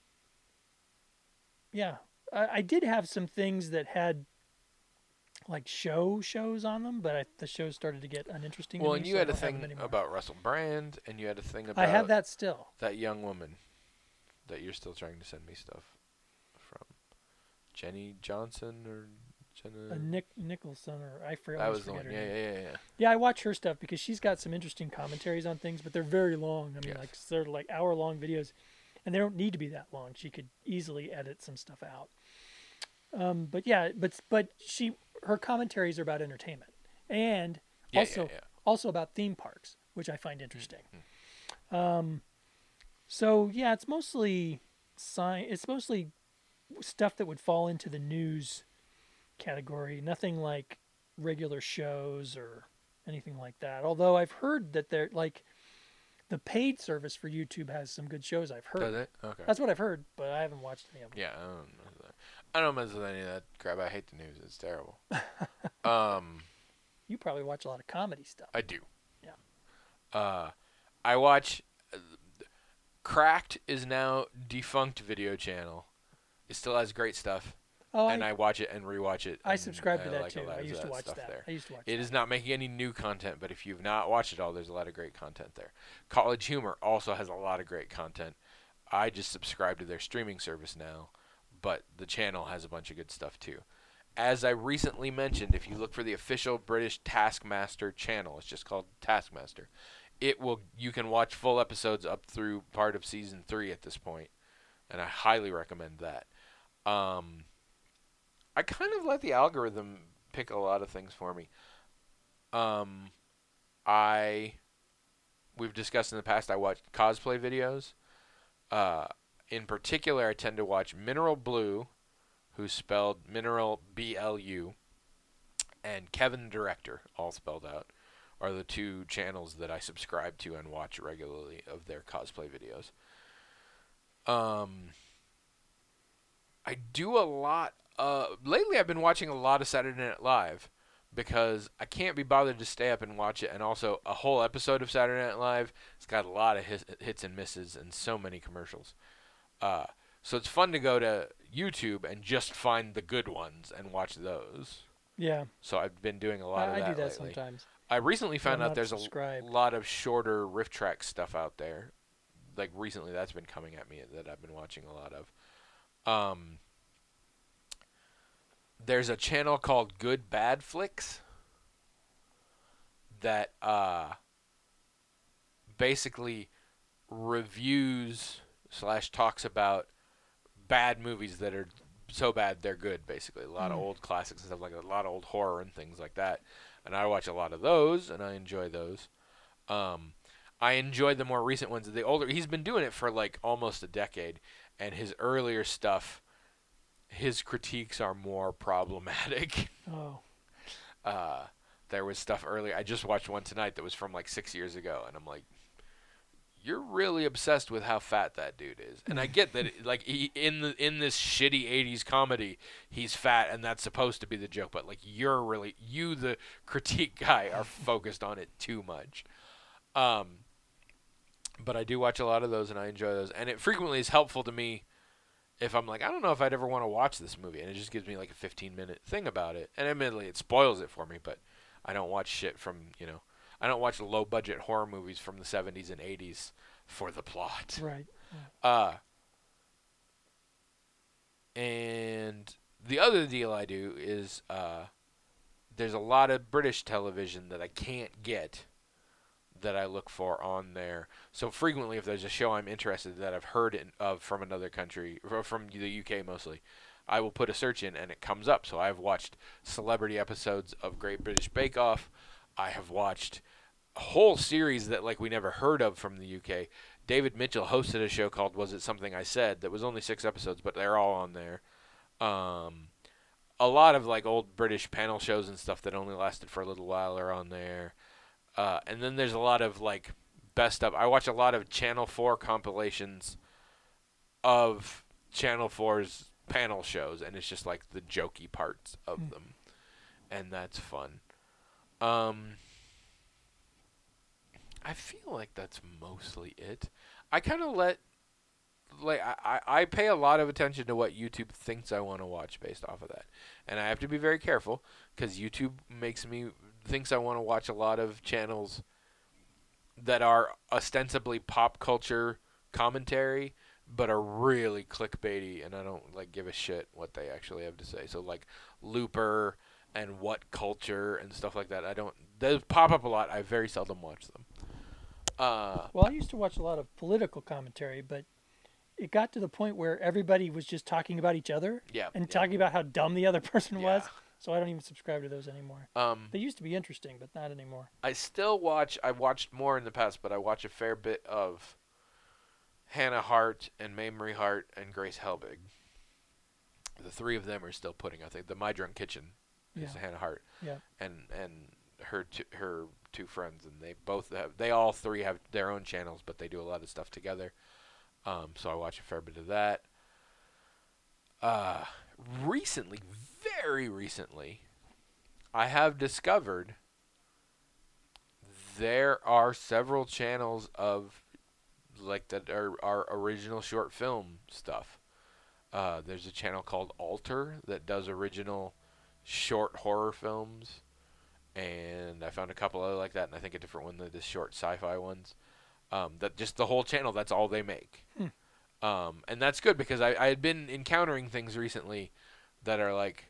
yeah. I, I did have some things that had like show shows on them, but I, the shows started to get uninteresting. Well, to and me, you so had I a don't have them thing anymore. about Russell Brand, and you had a thing about I have that still. that young woman that you're still trying to send me stuff from. Jenny Johnson or Jenna? Uh, Nick Nicholson, or I forget. that always was the forget one. her Yeah, name. yeah, yeah, yeah. Yeah, I watch her stuff because she's got some interesting commentaries on things, but they're very long. I mean, Yes. like they're like hour long videos, and they don't need to be that long. She could easily edit some stuff out. Um, but yeah, but but she her commentaries are about entertainment and Yeah, also yeah, yeah. also about theme parks, which I find interesting. Um, so yeah, it's mostly sci- It's mostly stuff that would fall into the news category. Nothing like regular shows or anything like that. Although I've heard that they're like the paid service for YouTube has some good shows. I've heard. Does it? Okay. That's what I've heard, but I haven't watched any of them. Yeah, I don't know that. I don't mess with any of that crap. I hate the news. It's terrible. um, You probably watch a lot of comedy stuff. I do. Yeah. Uh, I watch. Uh, Cracked is now defunct video channel. It still has great stuff, Oh, and I, I watch it and rewatch it. I and subscribe to I that like a too. lot I of used to watch stuff that. there. I used to watch It that. is not making any new content, but if you've not watched it all, there's a lot of great content there. College Humor also has a lot of great content. I just subscribe to their streaming service now, but the channel has a bunch of good stuff too. As I recently mentioned, if you look for the official British Taskmaster channel, it's just called Taskmaster. It will you can watch full episodes up through part of season three at this point, and I highly recommend that. Um, I kind of let the algorithm pick a lot of things for me. Um, I we've discussed in the past. I watch cosplay videos. Uh, in particular, I tend to watch Mineral Blue, who's spelled Mineral B L U, and Kevin Director, all spelled out, are the two channels that I subscribe to and watch regularly of their cosplay videos. Um, I do a lot. Uh, lately, I've been watching a lot of Saturday Night Live because I can't be bothered to stay up and watch it. And also, a whole episode of Saturday Night Live, it's got a lot of his, hits and misses and so many commercials. Uh, so it's fun to go to YouTube and just find the good ones and watch those. Yeah, So I've been doing a lot I, of I that do that lately. sometimes. I recently I'm found out not there's a subscribed. lot of shorter riff track stuff out there. Like recently, that's been coming at me that I've been watching a lot of. Um, there's a channel called Good Bad Flicks that uh, basically reviews slash talks about bad movies that are so bad they're good. Basically, a lot of Mm. old classics and stuff like that, a lot of old horror and things like that. And I watch a lot of those, and I enjoy those. Um, I enjoy the more recent ones. The older he's been doing it for like almost a decade, and his earlier stuff, his critiques are more problematic. Oh, Uh, there was stuff earlier. I just watched one tonight that was from like six years ago, and I'm like, you're really obsessed with how fat that dude is. And I get that, it- like he, in the in this shitty eighties comedy, he's fat, and that's supposed to be the joke. But like, you're really you, the critique guy, are focused on it too much. Um, but I do watch a lot of those, and I enjoy those, and it frequently is helpful to me if I'm like, I don't know if I'd ever want to watch this movie, and it just gives me like a fifteen minute thing about it. And admittedly, it spoils it for me, but I don't watch shit from, you know, I don't watch low budget horror movies from the seventies and eighties for the plot. right. Uh, and the other deal I do is uh, there's a lot of British television that I can't get that I look for on there. So frequently, if there's a show I'm interested that I've heard in, of from another country, or from the U K mostly, I will put a search in and it comes up. So I've watched celebrity episodes of Great British Bake Off. I have watched a whole series that like we never heard of from the U K. David Mitchell hosted a show called Was It Something I Said that was only six episodes, but they're all on there. Um, a lot of like old British panel shows and stuff that only lasted for a little while are on there. Uh, and then there's a lot of like best of. I watch a lot of Channel four compilations of Channel four's panel shows, and it's just like the jokey parts of mm. them, and that's fun. Um, I feel like that's mostly it. I kind of let, like, I, I pay a lot of attention to what YouTube thinks I want to watch based off of that, and I have to be very careful because YouTube makes me thinks I want to watch a lot of channels that are ostensibly pop culture commentary, but are really clickbaity, and I don't like give a shit what they actually have to say. So like Looper and What Culture and stuff like that. I don't. Those pop up a lot. I very seldom watch them. Uh, well, I used to watch a lot of political commentary, but it got to the point where everybody was just talking about each other yeah, and yeah. talking about how dumb the other person yeah. was. So I don't even subscribe to those anymore. Um, they used to be interesting, but not anymore. I still watch. I watched more in the past, but I watch a fair bit of Hannah Hart and Mamrie Hart and Grace Helbig. The three of them are still putting. I think the My Drunk Kitchen is yeah. Hannah Hart. Yeah. And and her two, her two friends, and they both have. They all three have their own channels, but they do a lot of stuff together. Um, so I watch a fair bit of that. Uh, recently, very recently, I have discovered there are several channels of like that are, are original short film stuff. Uh, there's a channel called Alter that does original short horror films, and I found a couple other like that, and I think a different one that does short sci-fi ones. Um, that just the whole channel, that's all they make. Hmm. Um, and that's good because I, I had been encountering things recently that are like,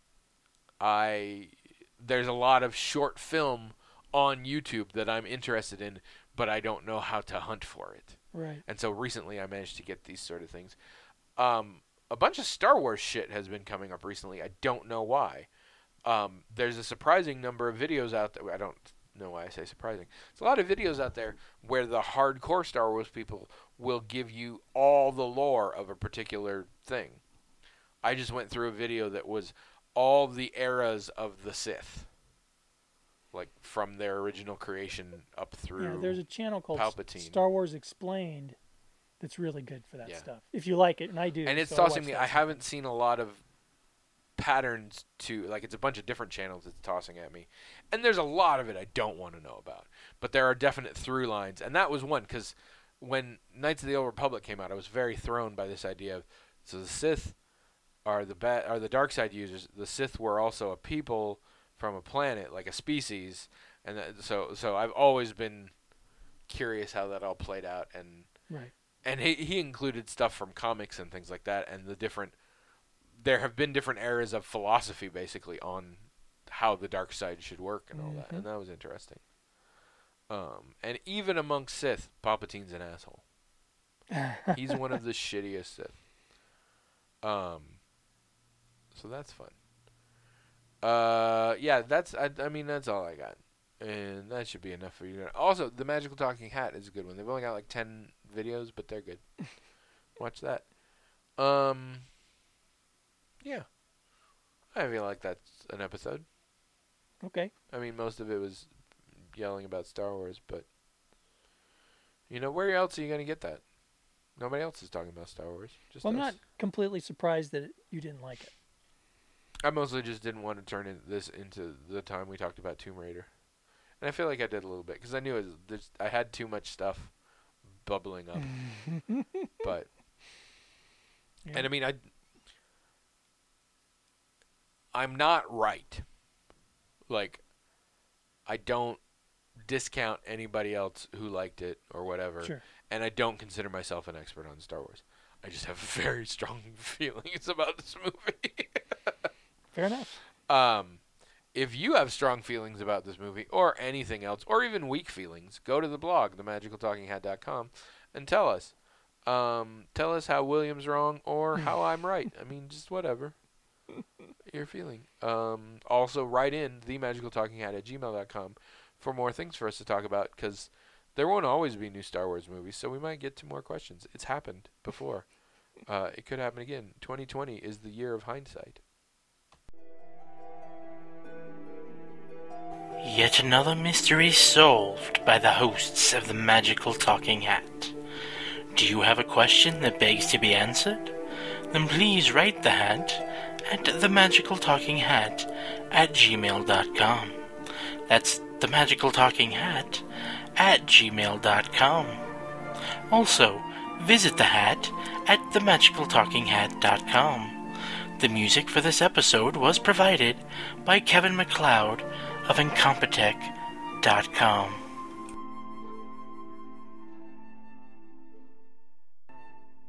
I there's a lot of short film on YouTube that I'm interested in, but I don't know how to hunt for it. Right. And so recently I managed to get these sort of things. Um, a bunch of Star Wars shit has been coming up recently. I don't know why. Um, there's a surprising number of videos out there. I don't know why I say surprising. There's a lot of videos out there where the hardcore Star Wars people will give you all the lore of a particular thing. I just went through a video that was all the eras of the Sith, like from their original creation up through. Yeah, there's a channel called Palpatine. Star Wars Explained that's really good for that Yeah. stuff. If you like it, and I do. And it's so tossing I me. watch I that haven't seen a lot of patterns to like. It's a bunch of different channels it's tossing at me, and there's a lot of it I don't want to know about. But there are definite through lines, and that was one because when Knights of the Old Republic came out, I was very thrown by this idea of so the Sith are the ba- are the dark side users. The Sith were also a people from a planet, like a species, and that, so so I've always been curious how that all played out, and Right. and he he included stuff from comics and things like that, and the different. There have been different eras of philosophy, basically, on how the dark side should work and all Mm-hmm. that, and that was interesting. Um, and even among Sith, Palpatine's an asshole. He's one of the shittiest Sith. Um, so that's fun. Uh, yeah, that's I, I mean that's all I got, and that should be enough for you. Also, the Magical Talking Hat is a good one. They've only got like ten videos, but they're good. Watch that. Um, yeah, I feel like that's an episode. Okay. I mean, most of it was yelling about Star Wars, but you know, where else are you gonna get that? Nobody else is talking about Star Wars. Just Well, I'm us. not completely surprised that it, you didn't like it. I mostly just didn't want to turn in this into the time we talked about Tomb Raider, and I feel like I did a little bit because I knew it was, there's, I had too much stuff bubbling up. But Yeah. and I mean I I'm not right. Like I don't discount anybody else who liked it or whatever. Sure. And I don't consider myself an expert on Star Wars. I just have very strong feelings about this movie. Fair enough. Um, if you have strong feelings about this movie or anything else, or even weak feelings, go to the blog, the magical talking hat dot com, and tell us. Um, tell us how William's wrong or how I'm right. I mean, just whatever you're feeling. Um, also, write in the magical talking hat at gmail dot com for more things for us to talk about, because there won't always be new Star Wars movies, so we might get to more questions. It's happened before. Uh, it could happen again. twenty twenty is the year of hindsight. Yet another mystery solved by the hosts of the Magical Talking Hat. Do you have a question that begs to be answered? Then please write the hat at the magical talking hat at gmail dot com. That's the magical talking hat at gmail dot com. Also, visit the hat at the magical talking hat dot com. The music for this episode was provided by Kevin MacLeod of incompetech dot com.